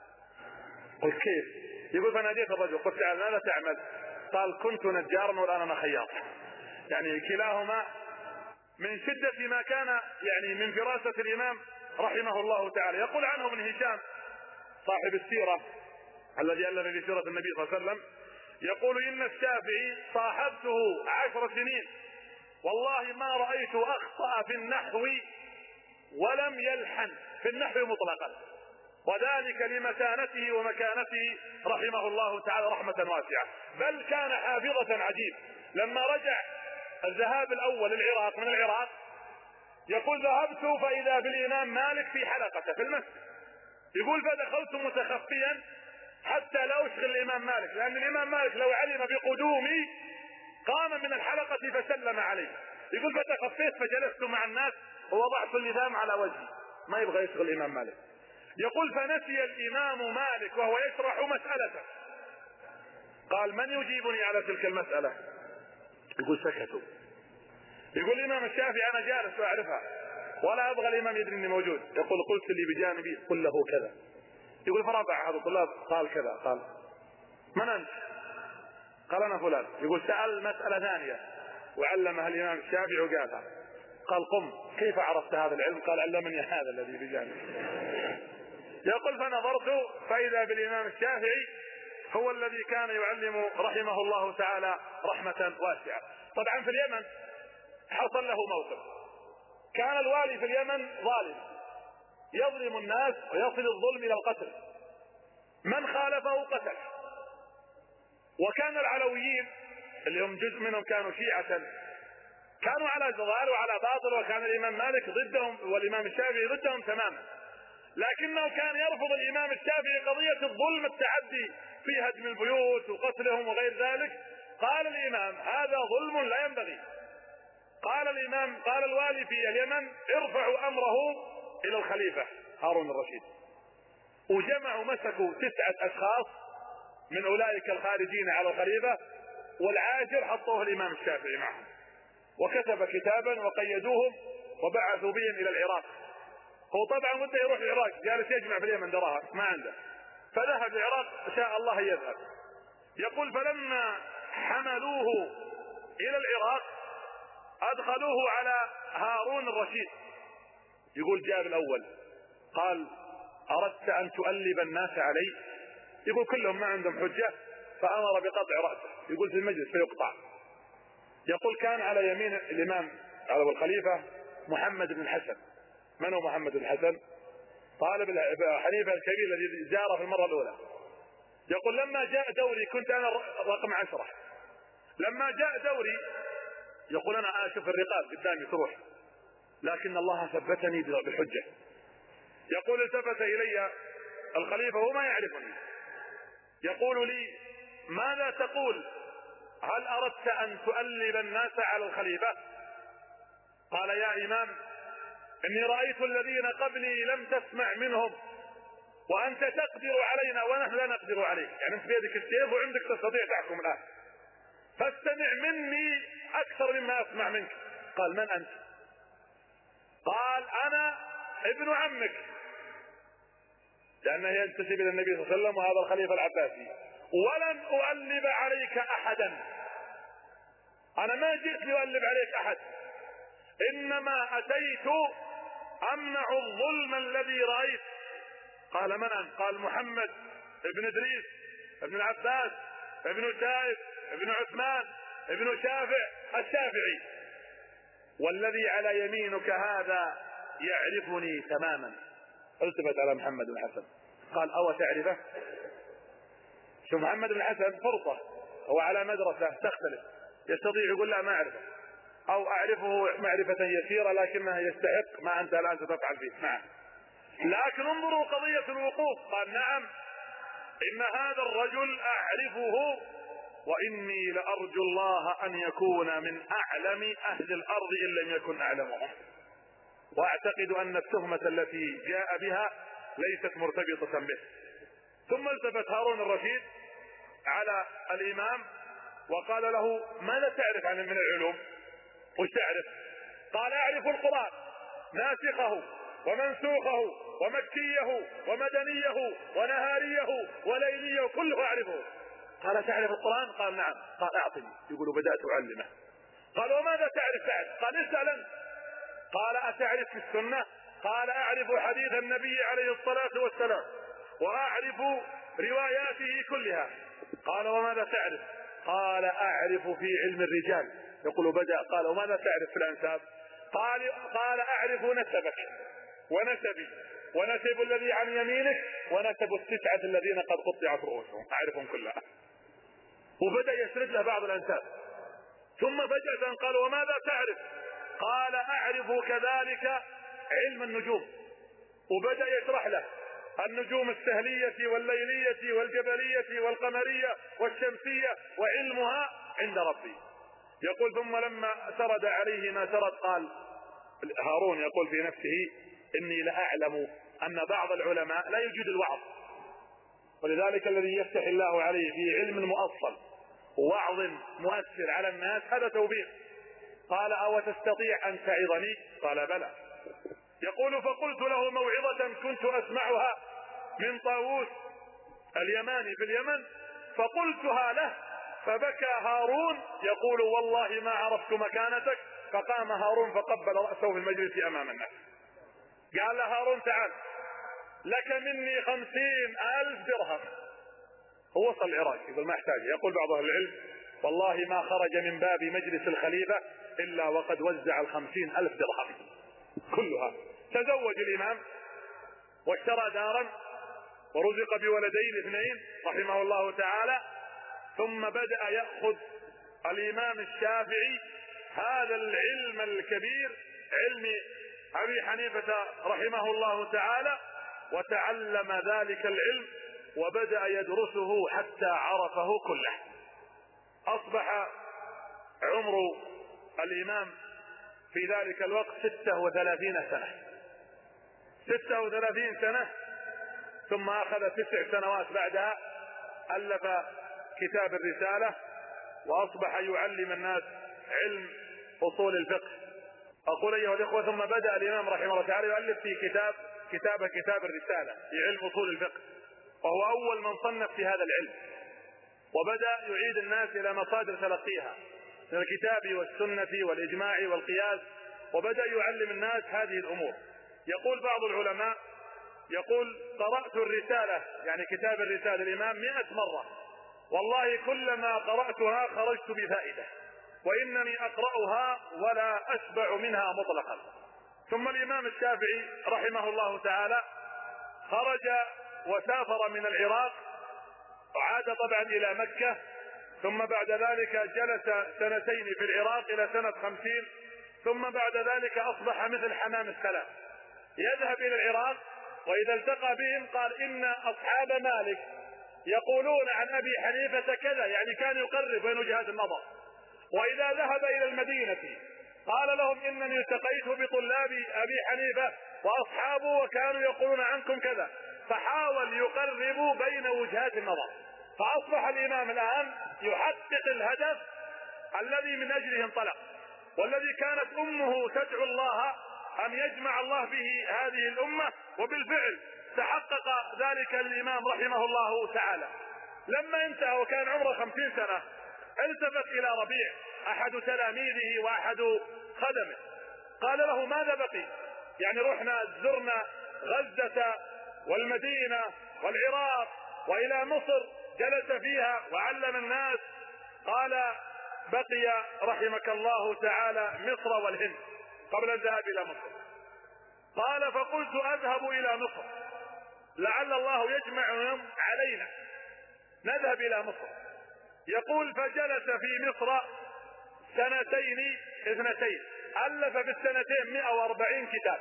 قلت كيف؟ يقول فناديت الرجل قلت تعال ماذا تعمل؟ قال كنت نجارا والآن أنا خياط. يعني كلاهما من شدة ما كان يعني من فراسة الإمام رحمه الله تعالى. يقول عنه ابن هشام صاحب السيرة الذي ألف في سيرة النبي صلى الله عليه وسلم يقول إن الشافعي صاحبته عشر سنين والله ما رأيت أخطأ في النحو ولم يلحن في النحو مطلقا، وذلك لمكانته ومكانته رحمه الله تعالى رحمة واسعة. بل كان حافظة عجيب. لما رجع الذهاب الأول للعراق من العراق يقول ذهبت فإذا بالإمام مالك في حلقته في المسجد. يقول فدخلت متخفيا حتى لا أشغل الإمام مالك، لأن الإمام مالك لو علم بقدومي قام من الحلقة فسلم علي. يقول فتخفيت فجلست مع الناس ووضعت اللثام على وجهي ما يبغى يشغل الإمام مالك. يقول فنسي الإمام مالك وهو يشرح مسألته. قال من يجيبني على تلك المسألة؟ يقول سكتوا. يقول الإمام الشافعي أنا جالس وأعرفها ولا أبغى الإمام يدري أني موجود. يقول قلت اللي بجانبي قل له كذا. يقول فرفع أحد الطلاب قال كذا. قال من أنت؟ قال أنا فلان. يقول سأل مسألة ثانية وعلمها الإمام الشافعي وقالها. قال قم كيف عرفت هذا العلم؟ قال علمني هذا الذي بجانبي. يقول فنظرت فإذا بالإمام الشافعي هو الذي كان يعلم رحمه الله تعالى رحمة واسعة. طبعا في اليمن حصل له موقف. كان الوالي في اليمن ظالم يظلم الناس ويصل الظلم إلى القتل، من خالفه قتل. وكان العلويين اللي هم جزء منهم كانوا شيعة كانوا على ضلال وعلى باطل، وكان الإمام مالك ضدهم والإمام الشافعي ضدهم تماما، لكنه كان يرفض الإمام الشافعي قضية الظلم التعدي في هدم البيوت وقتلهم وغير ذلك. قال الإمام هذا ظلم لا ينبغي. قال الإمام قال الوالي في اليمن ارفعوا أمره إلى الخليفة هارون الرشيد. وجمعوا مسكوا تسعة أشخاص من أولئك الخارجين على الخليفة، والعاشر حطوه الإمام الشافعي معهم، وكتب كتابا وقيدوهم وبعثوا بهم إلى العراق. هو طبعا بده يروح العراق جالس يجمع في اليمن دراهم ما عنده، فذهب العراق شاء الله يذهب. يقول فلما حملوه إلى العراق أدخلوه على هارون الرشيد. يقول جاء الأول قال أردت أن تؤلب الناس علي؟ يقول كلهم ما عندهم حجة فأمر بقطع رأسه. يقول في المجلس فيقطع. يقول كان على يمين الإمام على الخليفة محمد بن الحسن. من هو محمد بن الحسن؟ طالب حنيفة الكبير الذي زاره في المرة الأولى. يقول لما جاء دوري كنت أنا رقم عشرة، لما جاء دوري يقول أنا أشوف الرقاب قدامي تروح، لكن الله ثبتني بالحجة. يقول التفت إلي الخليفة وما يعرفني، يقول لي ماذا تقول؟ هل أردت أن تؤلب الناس على الخليفة؟ قال يا إمام إني رأيت الذين قبلي لم تسمع منهم، وأنت تقدر علينا ونحن لا نقدر عليك، يعني أنت بيدك السيف وعندك تستطيع تحكم الآن، فاستمع مني أكثر مما أسمع منك. قال من أنت؟ قال أنا ابن عمك، لأنه ينتسب إلى النبي صلى الله عليه وسلم وهذا الخليفة العباسي، ولن أؤلب عليك أحدا، أنا ما جئت لأؤلب عليك أحد، إنما أتيت أمنع الظلم الذي رأيت. قال من أنت؟ قال محمد ابن إدريس ابن العباس ابن سائب ابن عثمان ابن شافع الشافعي، والذي على يمينك هذا يعرفني تماما. التفت على محمد بن حسن قال أو تعرفه؟ شو محمد بن حسن فرصة، هو على مدرسة تختلف، يستطيع يقول لا ما أعرفه، أو أعرفه معرفة يسيرة لكنها يستحق ما أنت الآن ستفعل فيه. نعم، لكن انظروا قضية الوقوف. قال نعم إن هذا الرجل أعرفه، وإني لأرجو الله أن يكون من أعلم أهل الأرض إن لم يكن أعلمهم، وأعتقد أن التهمة التي جاء بها ليست مرتبطة به. ثم التفت هارون الرشيد على الإمام وقال له ماذا تعرف عن من العلوم؟ وش تعرف؟ قال أعرف القرآن ناسخه ومنسوخه ومكيه ومدنيه ونهاريه وليليه كله أعرفه. قال تعرف القرآن؟ قال نعم. قال أعطني. يقول بدأت أعلمه. قال وماذا تعرف بعد؟ قال اسأل أنت. قال أتعرف في السنة؟ قال أعرف حديث النبي عليه الصلاة والسلام وأعرف رواياته كلها. قال وماذا تعرف؟ قال أعرف في علم الرجال. يقول بدأ. قال وماذا تعرف في الأنساب؟ قال قال أعرف نسبك ونسبي ونسب الذي عن يمينك ونسب التسعة الذين قد قطعت رؤوسهم أعرفهم كلها. وبدأ يسرد له بعض الأنساب. ثم فجأة قال وماذا تعرف؟ قال أعرف كذلك علم النجوم. وبدأ يشرح له النجوم السهلية والليلية والجبلية والقمرية والشمسية وعلمها عند ربي. يقول ثم لما سرد عليه ما سرد قال هارون يقول في نفسه إني لأعلم أن بعض العلماء لا يجيد الوعظ، ولذلك الذي يفتح الله عليه في علم مؤصل ووعظ مؤثر على الناس هذا توفيق. قال أو تستطيع أن تعظني؟ قال بلى. يقول فقلت له موعظة كنت أسمعها من طاووس اليماني في اليمن فقلتها له فبكى هارون يقول والله ما عرفت مكانتك. فقام هارون فقبل رأسه في المجلس أمام الناس. قال له هارون تعال لك مني خمسين ألف درهم. هو وصل العراق يقول ما احتاج. يقول بعض أهل العلم والله ما خرج من باب مجلس الخليفة إلا وقد وزع الخمسين ألف درهم كلها. تزوج الإمام واشترى دارا ورزق بولدين اثنين رحمه الله تعالى. ثم بدأ يأخذ الإمام الشافعي هذا العلم الكبير علم أبي حنيفة رحمه الله تعالى وتعلم ذلك العلم وبدأ يدرسه حتى عرفه كله. أصبح عمر الإمام في ذلك الوقت ستة وثلاثين سنة ستة وثلاثين سنة. ثم أخذ تسع سنوات بعدها ألف كتاب الرسالة وأصبح يعلم الناس علم أصول الفقه. أقول أيها الإخوة ثم بدأ الإمام رحمه الله تعالى يؤلف في كتاب كتاب كتاب الرسالة في علم أصول الفقه، وهو أول من صنف في هذا العلم، وبدأ يعيد الناس إلى مصادر تلقيها من الكتاب والسنة والإجماع والقياس، وبدأ يعلم الناس هذه الأمور. يقول بعض العلماء يقول قرأت الرسالة يعني كتاب الرسالة الإمام مئة مرة، والله كلما قرأتها خرجت بفائدة، وإنني أقرأها ولا أشبع منها مطلقا. ثم الإمام الشافعي رحمه الله تعالى خرج وسافر من العراق وعاد طبعا الى مكة، ثم بعد ذلك جلس سنتين في العراق الى سنة خمسين، ثم بعد ذلك اصبح مثل حمام السلام يذهب الى العراق، واذا التقى بهم قال ان اصحاب مالك يقولون عن ابي حنيفة كذا، يعني كان يقرب بين وجهات النظر. واذا ذهب الى المدينة قال لهم انني التقيت بطلاب ابي حنيفة واصحابه وكانوا يقولون عنكم كذا، فحاول يقرب بين وجهات النظر. فاصبح الامام الان يحقق الهدف الذي من اجله انطلق، والذي كانت امه تدعو الله ان يجمع الله به هذه الامة، وبالفعل تحقق ذلك الامام رحمه الله تعالى. لما انتهى وكان عمره خمسين سنة التفت الى ربيع احد تلاميذه واحد خدمه، قال له ماذا بقي؟ يعني رحنا زرنا غزة والمدينة والعراق والى مصر جلس فيها وعلم الناس. قال بقي رحمك الله تعالى مصر والهند قبل الذهاب الى مصر. قال فقلت اذهب الى مصر لعل الله يجمعهم علينا نذهب الى مصر. يقول فجلس في مصر سنتين اثنتين، الف في السنتين مئة واربعين كتاب،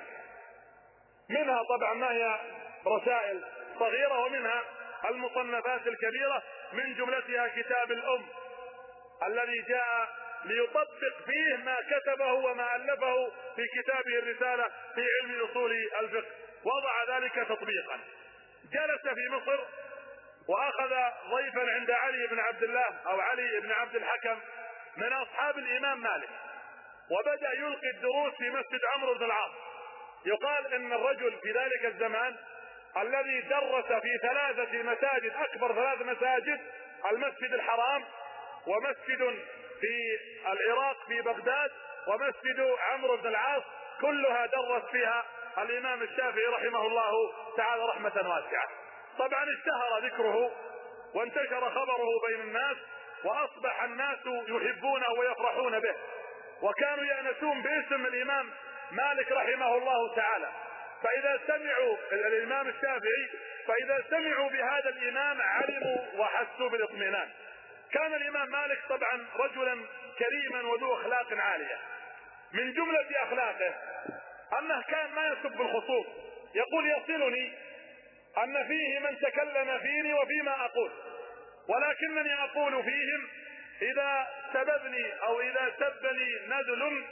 منها طبعا ما هي رسائل صغيرة ومنها المصنفات الكبيرة، من جملتها كتاب الام الذي جاء ليطبق فيه ما كتبه وما ألفه في كتابه الرسالة في علم اصول الفقه، وضع ذلك تطبيقا. جلس في مصر واخذ ضيفا عند علي بن عبد الله او علي بن عبد الحكم من اصحاب الامام مالك، وبدأ يلقي الدروس في مسجد عمرو بن العاص. يقال ان الرجل في ذلك الزمان الذي درس في ثلاثة مساجد، اكبر ثلاث مساجد، المسجد الحرام ومسجد في العراق في بغداد ومسجد عمرو بن العاص، كلها درس فيها الامام الشافعي رحمه الله تعالى رحمة واسعة. طبعا اشتهر ذكره وانتشر خبره بين الناس، واصبح الناس يحبونه ويفرحون به، وكانوا يأنسون باسم الامام مالك رحمه الله تعالى. فاذا سمعوا الامام الشافعي فاذا سمعوا بهذا الامام علموا وحسوا بالاطمئنان. كان الامام مالك طبعا رجلا كريما وذو اخلاق عالية. من جملة اخلاقه انه كان ما يسب الخصوم، يقول يصلني ان فيه من تكلم فيني وفيما اقول، ولكنني اقول فيهم اذا سببني او اذا سبني نذل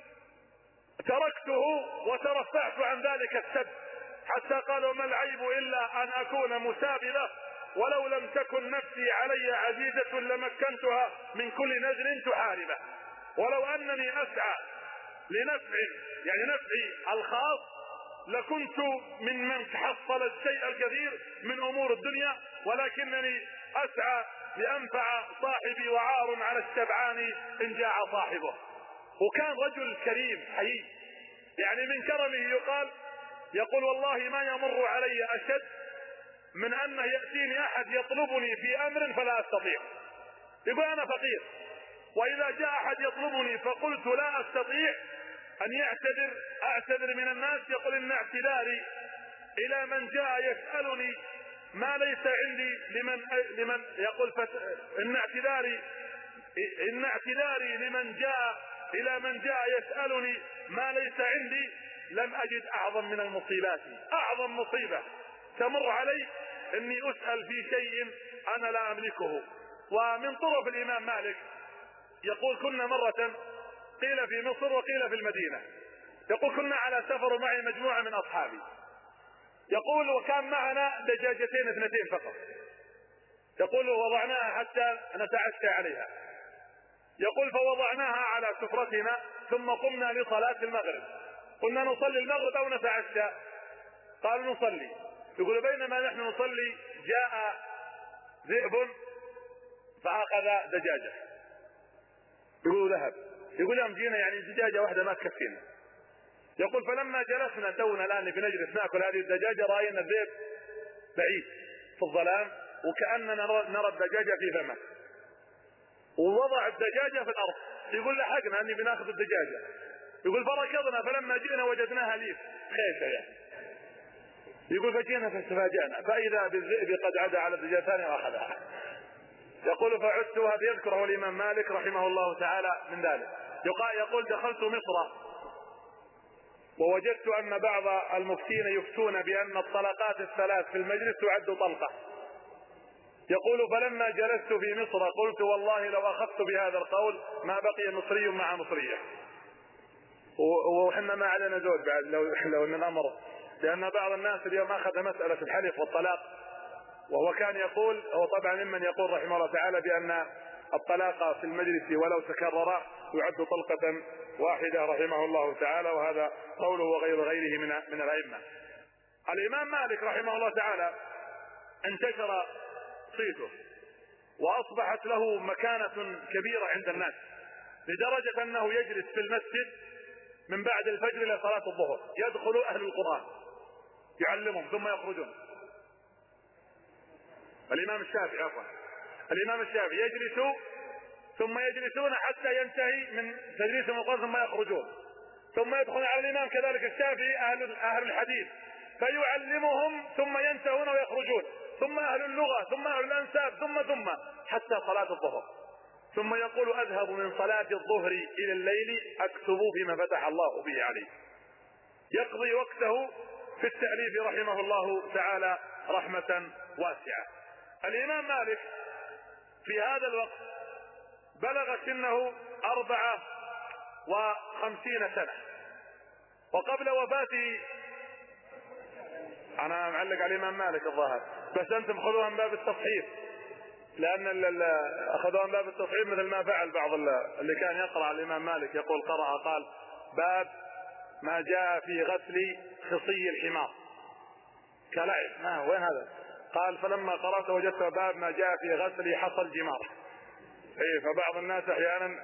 تركته وترفعت عن ذلك السب، حتى قالوا ما العيب الا ان اكون مسابلة، ولو لم تكن نفسي علي عزيزة لمكنتها من كل نذل تحاربه، ولو انني اسعى لنفع يعني نفعي الخاص لكنت ممن تحصل الشيء الكثير من امور الدنيا، ولكنني اسعى لانفع صاحبي وعار على الشبعان ان جاع صاحبه. وكان رجل كريم حيي، يعني من كرمه يقال يقول والله ما يمر علي اشد من انه يأتيني احد يطلبني في امر فلا استطيع، يقول انا فقير، واذا جاء احد يطلبني فقلت لا استطيع ان يعتذر اعتذر من الناس، يقول ان اعتذاري الى من جاء يسألني ما ليس عندي لمن لمن يقول فت... ان اعتذاري ان اعتذاري لمن جاء الى من جاء يسألني ما ليس عندي لم اجد اعظم من المصيبات. اعظم مصيبة تمر علي اني اسأل في شيء انا لا املكه. ومن طرف الامام مالك يقول كنا مرة قيل في مصر وقيل في المدينة، يقول كنا على سفر معي مجموعة من اصحابي، يقول وكان معنا دجاجتين اثنتين فقط، يقول وضعناها حتى نتعشى عليها، يقول فوضعناها على سفرتنا ثم قمنا لصلاة المغرب، قلنا نصلي المغرب او نتعشى، قالوا نصلي. يقول بينما نحن نصلي جاء ذئب فاخذ دجاجة، يقول ذهب، يقول يوم جينا يعني دجاجة واحدة ما تكفينا، يقول فلما جلسنا تونا الان بنجلس ناكل هذه الدجاجة راينا الذئب بعيد في الظلام وكأننا نرى الدجاجة في فمه، ووضع الدجاجة في الارض، يقول لحقنا اني بناخذ الدجاجة، يقول فركضنا فلما جئنا وجدناها ليف خيشة يعني، يقول فجينا فاستفاجأنا فاذا بالذئب قد عدا على الدجاجة الثانية واخذها. يقول فعدت، وهذا يذكره الإمام مالك رحمه الله تعالى من ذلك. يقول دخلت مصر ووجدت أن بعض المفتين يفتون بأن الطلقات الثلاث في المجلس تعد طلقة. يقول فلما جلست في مصر قلت والله لو أخذت بهذا القول ما بقي مصري مع مصرية، وحنا ما علينا زود بعد لو, لو أن الأمر، لأن بعض الناس اليوم أخذ مسألة الحلف والطلاق، وهو كان يقول، هو طبعا ممن يقول رحمه الله تعالى بأن الطلاق في المجلس ولو تكرر يعد طلقة واحدة رحمه الله تعالى، وهذا قوله وغير غيره من من الأئمة. الإمام مالك رحمه الله تعالى انتشر صيته وأصبحت له مكانة كبيرة عند الناس، لدرجة أنه يجلس في المسجد من بعد الفجر إلى صلاة الظهر، يدخل أهل القرآن يعلمهم ثم يخرجون. الإمام الشافعي عفوا الإمام الشافعي يجلس ثم يجلسون حتى ينتهي من تدريسهم القرآن ثم يخرجون، ثم يدخل على الإمام كذلك الشافعي أهل أهل الحديث فيعلمهم ثم ينتهون ويخرجون، ثم أهل اللغة، ثم أهل الأنساب، ثم ثم حتى صلاة الظهر. ثم يقول أذهب من صلاة الظهر إلى الليل أكتب فيما فتح الله به عليه. يقضي وقته في التأليف رحمه الله تعالى رحمة واسعة. الإمام مالك في هذا الوقت بلغ سنه أربعة وخمسين سنة، وقبل وفاته، أنا معلق على الإمام مالك الظاهر، بس أنتم خذوها من باب التصحيح، لأن أخذوها من باب التصحيح مثل ما فعل بعض اللي كان يقرأ على الإمام مالك، يقول قرأ قال باب ما جاء في غسل خصي الحمار كلعب، ما وين هذا؟ قال فلما قرأت وجدت باب ما جاء في غسل حصى الجمار. اي فبعض الناس احيانا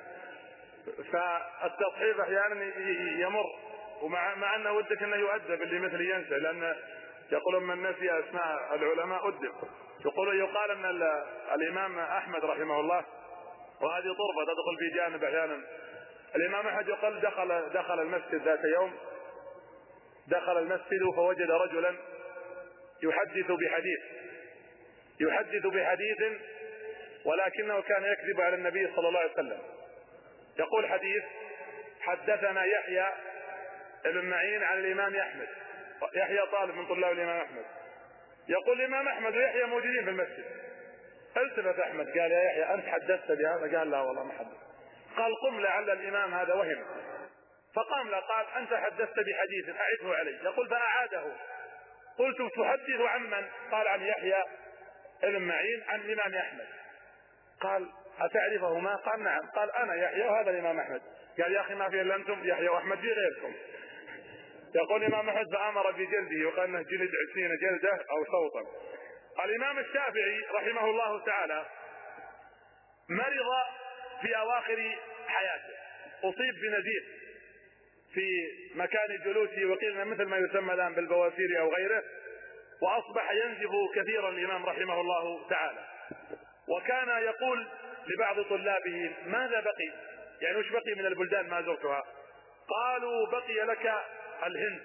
فالتصحيح احيانا يمر، ومع مع انه ودك انه يؤدب اللي مثل ينسى، لان يقولون من نسي اسماء العلماء أدب. يقول يقال ان الامام احمد رحمه الله، وهذه طرفه تدخل في جانب احيانا، الامام احمد يقول دخل دخل المسجد ذات يوم، دخل المسجد فوجد رجلا يحدث بحديث يحدث بحديث ولكنه كان يكذب على النبي صلى الله عليه وسلم. يقول حديث حدثنا يحيى بن معين عن الإمام أحمد، يحيى طالب من طلاب الإمام أحمد، يقول الإمام أحمد ويحيى موجودين في المسجد. التفت أحمد قال يا يحيى أنت حدثت بهذا؟ قال لا والله ما حدثت. قال قم لعل الإمام هذا وهم. فقام له قال أنت حدثت بحديث أعده علي. يقول فأعاده. قلت تحدث عن من؟ قال عن يحيى بن معين عن الإمام أحمد. قال أتعرفهما؟ قال نعم. قال أنا يحيى وهذا الإمام أحمد. قال يا أخي ما في إلا أنتم يحيى وأحمد في غيركم. يقول الإمام أحمد فأمر بجلده وقال أنه جلد عشرين جلدة أو صوتا. الإمام الشافعي رحمه الله تعالى مرض في أواخر حياته، أصيب بنزيف في مكان جلوسه، وقيل مثل ما يسمى الآن بالبواسير أو غيره، وأصبح ينزف كثيرا الإمام رحمه الله تعالى. وكان يقول لبعض طلابه ماذا بقي؟ يعني وش بقي من البلدان ما زرتها؟ قالوا بقي لك الهند.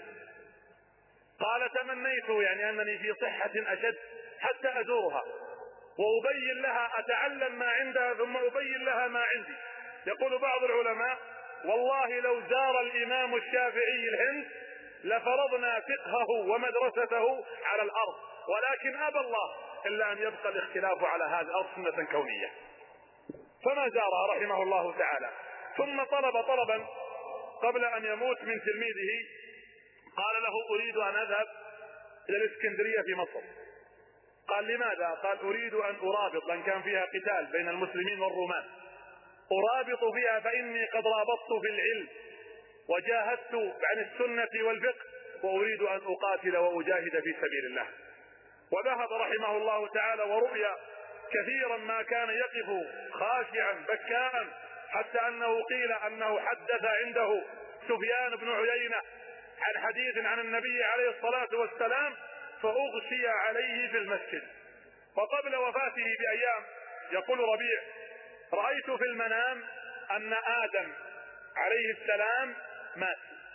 قال تمنيت يعني أنني في صحة أشد حتى أزورها وأبين لها، أتعلم ما عندها ثم أبين لها ما عندي. يقول بعض العلماء والله لو زار الإمام الشافعي الهند لفرضنا فقهه ومدرسته على الأرض، ولكن أبى الله إلا أن يبقى الاختلاف على هذه الأرض سنة كونية، فما زارها رحمه الله تعالى. ثم طلب طلبا قبل أن يموت من تلميذه، قال له أريد أن أذهب إلى الإسكندرية في مصر. قال لماذا؟ قال أريد أن أرابط، لأن كان فيها قتال بين المسلمين والرومان، أرابط فيها فإني قد رابطت في العلم وجاهدت عن السنة والفقه، وأريد أن أقاتل وأجاهد في سبيل الله. وذهب رحمه الله تعالى ورؤيا كثيرا ما كان يقف خاشعا بكاء، حتى أنه قيل أنه حدث عنده سفيان بن عيينة عن حديث عن النبي عليه الصلاة والسلام فأغشي عليه في المسجد. وقبل وفاته بأيام يقول ربيع رأيت في المنام أن آدم عليه السلام مات،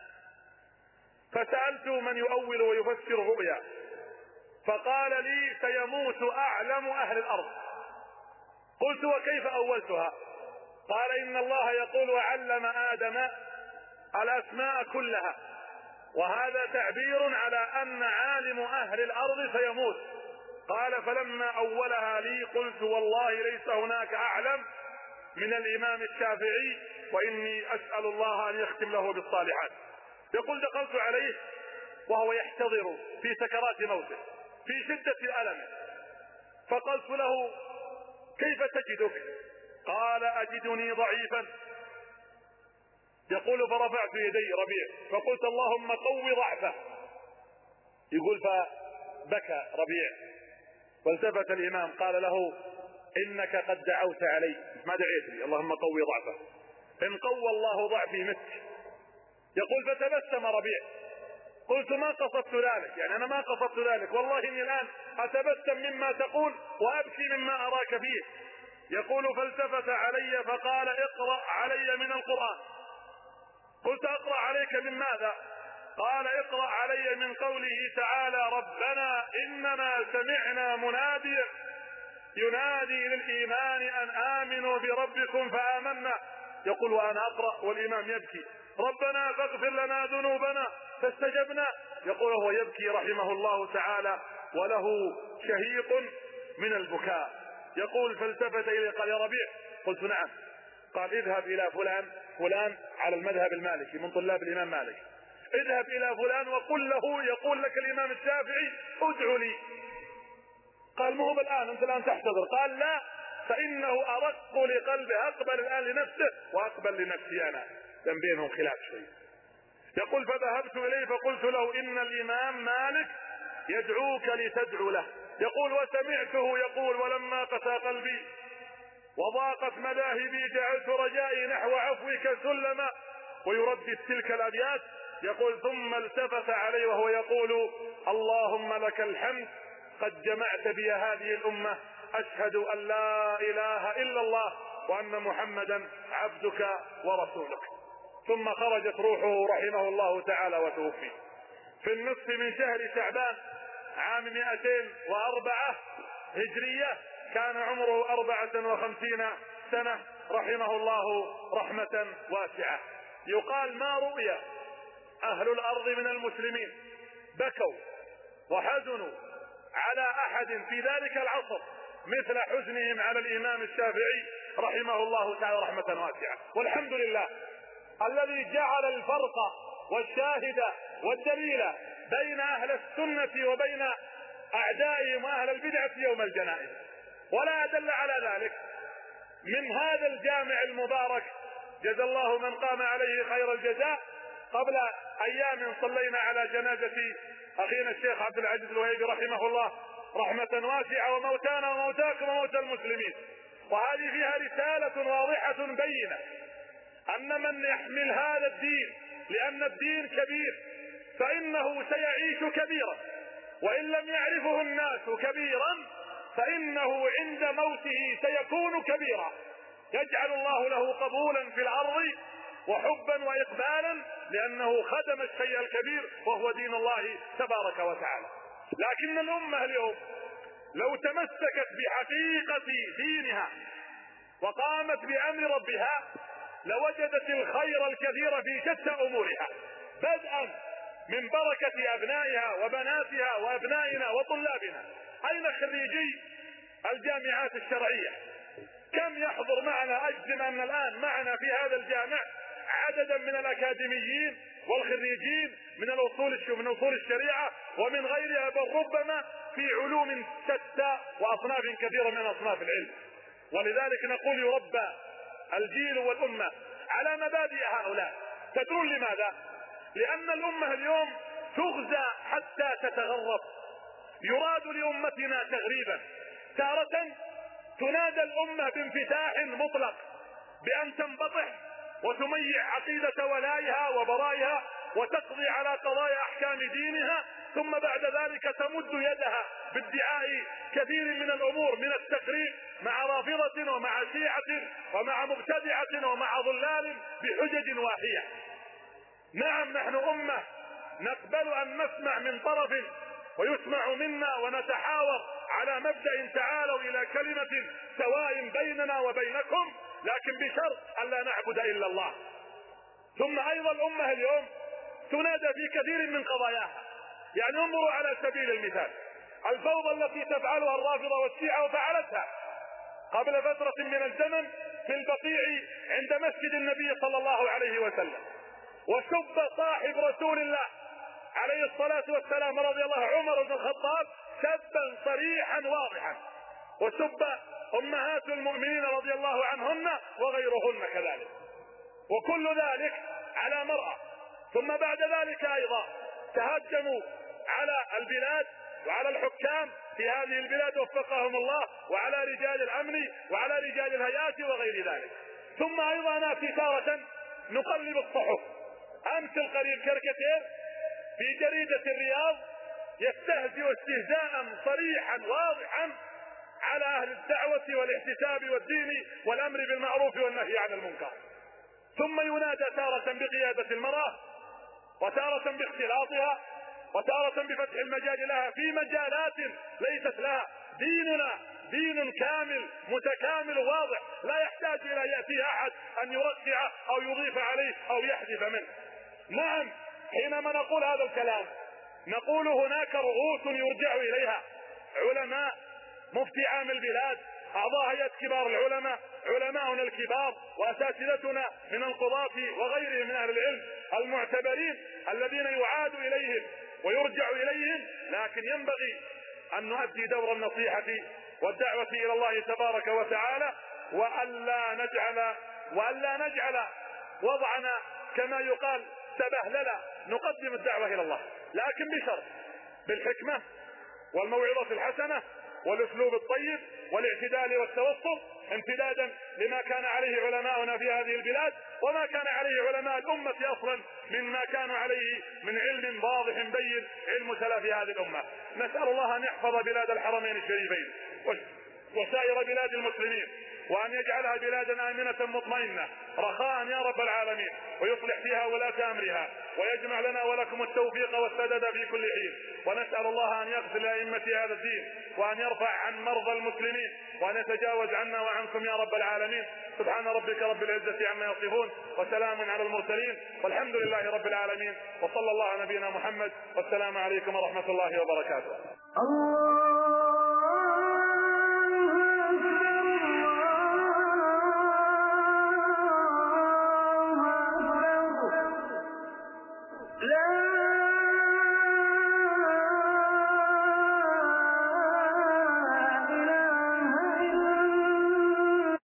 فسألت من يؤول ويفسر الرؤيا، فقال لي سيموت أعلم أهل الأرض. قلت وكيف أولتها؟ قال إن الله يقول وعلم آدم الأسماء كلها، وهذا تعبير على أن عالم أهل الأرض سيموت. قال فلما أولها لي قلت والله ليس هناك أعلم من الإمام الشافعي، وإني أسأل الله أن يختم له بالصالحات. يقول دخلت عليه وهو يحتضر في سكرات موته في شدة الألم، فقلت له كيف تجدك؟ قال أجدني ضعيفا. يقول فرفعت يدي ربيع فقلت اللهم قو ضعفه. يقول فبكى ربيع، فالتفت الإمام قال له إنك قد دعوت علي، ما دعيت لي، اللهم قو ضعفه، إن قوى الله ضعفي مت. يقول فتبسم ربيع، قلت ما قصدت ذلك، يعني أنا ما قصدت ذلك، والله إني الآن أتبسم مما تقول وأبكي مما أراك فيه. يقول فالتفت علي فقال اقرأ علي من القرآن. قلت أقرأ عليك من ماذا؟ قال اقرأ علي من قوله تعالى ربنا إننا سمعنا مناديا ينادي للإيمان أن آمنوا بربكم فآمنا. يقول وأنا أقرأ والإمام يبكي ربنا فاغفر لنا ذنوبنا فاستجبنا. يقول وهو يبكي رحمه الله تعالى وله شهيق من البكاء. يقول فالتفت إلي قال يا ربيع. قلت نعم. قال اذهب إلى فلان فلان على المذهب المالكي من طلاب الإمام مالك، اذهب إلى فلان وقل له يقول لك الإمام الشافعي ادعو لي. قال مو بالآن أنت الآن تحتضر. قال لا، فإنه أرق لقلبه، أقبل الآن لنفسه وأقبل لنفسي أنا، لأن بينهم خلاف شيء. يقول فذهبت إليه فقلت له إن الإمام مالك يدعوك لتدعو له. يقول وسمعته يقول ولما قسى قلبي وضاقت مذاهبي جعلت رجائي نحو عفوك سلما، ويردد تلك الأبيات. يقول ثم التفت علي وهو يقول اللهم لك الحمد قد جمعت بي هذه الأمة، أشهد أن لا إله إلا الله وأن محمدا عبدك ورسولك. ثم خرجت روحه رحمه الله تعالى وتوفي في النصف من شهر شعبان عام مئتين وأربعة هجرية، كان عمره أربعة وخمسين سنة رحمه الله رحمة واسعة. يقال ما رؤي أهل الأرض من المسلمين بكوا وحزنوا على أحد في ذلك العصر مثل حزنهم على الإمام الشافعي رحمه الله تعالى رحمة واسعة. والحمد لله الذي جعل الفرق والشاهد والدليل بين أهل السنة وبين أعدائهم وأهل البدعة يوم الجنائز. ولا أدل على ذلك من هذا الجامع المبارك جزا الله من قام عليه خير الجزاء. قبل أيام صلينا على جنازة أخينا الشيخ عبد العزيز الوهيبي رحمه الله رحمة واسعة، وموتانا وموتاكم وموتى المسلمين. وهذه فيها رسالة واضحة بينة أن من يحمل هذا الدين، لأن الدين كبير، فإنه سيعيش كبيرا، وإن لم يعرفه الناس كبيرا فإنه عند موته سيكون كبيرا، يجعل الله له قبولا في الأرض وحبا وإقبالا، لأنه خدم الشيء الكبير وهو دين الله تبارك وتعالى. لكن الأمة اليوم لو تمسكت بحقيقة دينها وقامت بأمر ربها لوجدت الخير الكثير في شتى أمورها، بدءا من بركة أبنائها وبناتها وأبنائنا وطلابنا. أين خريجي الجامعات الشرعية؟ كم يحضر معنا؟ أجزم أن الآن معنا في هذا الجامع عددا من الأكاديميين والخريجين من الأصول من أصول الشريعة ومن غيرها، بل ربما في علوم شتى وأصناف كثيرة من أصناف العلم. ولذلك نقول يربى الجيل والأمة على مبادئ هؤلاء. تدرون لماذا؟ لأن الأمة اليوم تغزى حتى تتغرب. يراد لأمتنا تغريبا، تارة تنادى الأمة بانفتاح مطلق بأن تنبطح وتميع عقيدة ولائها وبرائها وتقضي على قضايا أحكام دينها، ثم بعد ذلك تمد يدها بادعاء كثير من الأمور من التقريب مع رافضة ومع شيعة ومع مبتدعة ومع ضلال بحجج واهية. نعم نحن أمة نقبل أن نسمع من طرف ويسمع منا ونتحاور على مبدأ تعالوا إلى كلمة سواء بيننا وبينكم، لكن بشرط أن لا نعبد إلا الله. ثم أيضا الأمة اليوم تنادى في كثير من قضاياها. يعني انظروا على سبيل المثال الفوضى التي تفعلها الرافضة والشيعة، وفعلتها قبل فترة من الزمن في البقيع عند مسجد النبي صلى الله عليه وسلم، وسب صاحب رسول الله عليه الصلاة والسلام رضي الله عمر بن الخطاب سبا صريحا واضحا، وسب أمهات المؤمنين رضي الله عنهن وغيرهن كذلك، وكل ذلك على مرأى. ثم بعد ذلك أيضا تهجموا على البلاد وعلى الحكام في هذه البلاد وفقهم الله، وعلى رجال الأمن وعلى رجال الهيئات وغير ذلك. ثم أيضا نأتي تارة نقلب الصحف. أمس القريب كاريكاتير في جريدة الرياض يستهزئ استهزاء صريحا واضحا على أهل الدعوة والاحتساب والدين والأمر بالمعروف والنهي عن المنكر، ثم ينادى تارة بقيادة المرأة، وتارة باختلاطها، وتارة بفتح المجال لها في مجالات ليست لها. ديننا دين كامل متكامل واضح، لا يحتاج إلى يأتي أحد أن يرجع أو يضيف عليه أو يحذف منه. نعم، حينما نقول هذا الكلام نقول هناك رؤوس يرجع إليها، علماء، مفتي عام البلاد، أعضاء هيئة كبار العلماء، علماؤنا الكبار وأساتذتنا من القضاة وغيرهم من أهل العلم المعتبرين الذين يعاد إليهم ويرجع إليهم. لكن ينبغي أن نؤدي دور النصيحة والدعوة إلى الله تبارك وتعالى، وألا نجعل وألا نجعل وضعنا كما يقال سبهللا. نقدم الدعوة إلى الله لكن بشرط، بالحكمة والموعظة الحسنة والاسلوب الطيب والاعتدال والتوسط، امتدادا لما كان عليه علماؤنا في هذه البلاد وما كان عليه علماء الأمة أصلا مما كانوا عليه من علم واضح بين، علم سلف هذه الأمة. نسأل الله أن يحفظ بلاد الحرمين الشريفين وسائر بلاد المسلمين، وأن يجعلها بلادا آمنة مطمئنة رخاء يا رب العالمين، ويصلح فيها ولاة أمرها، ويجمع لنا ولكم التوفيق والسداد في كل حين. ونسأل الله أن يغفر لأئمة هذا الدين، وأن يرفع عن مرضى المسلمين، وأن يتجاوز عنا وعنكم يا رب العالمين. سبحان ربك رب العزة عما يصفون، وسلام على المرسلين، والحمد لله رب العالمين، وصلى الله على نبينا محمد، والسلام عليكم ورحمة الله وبركاته. الله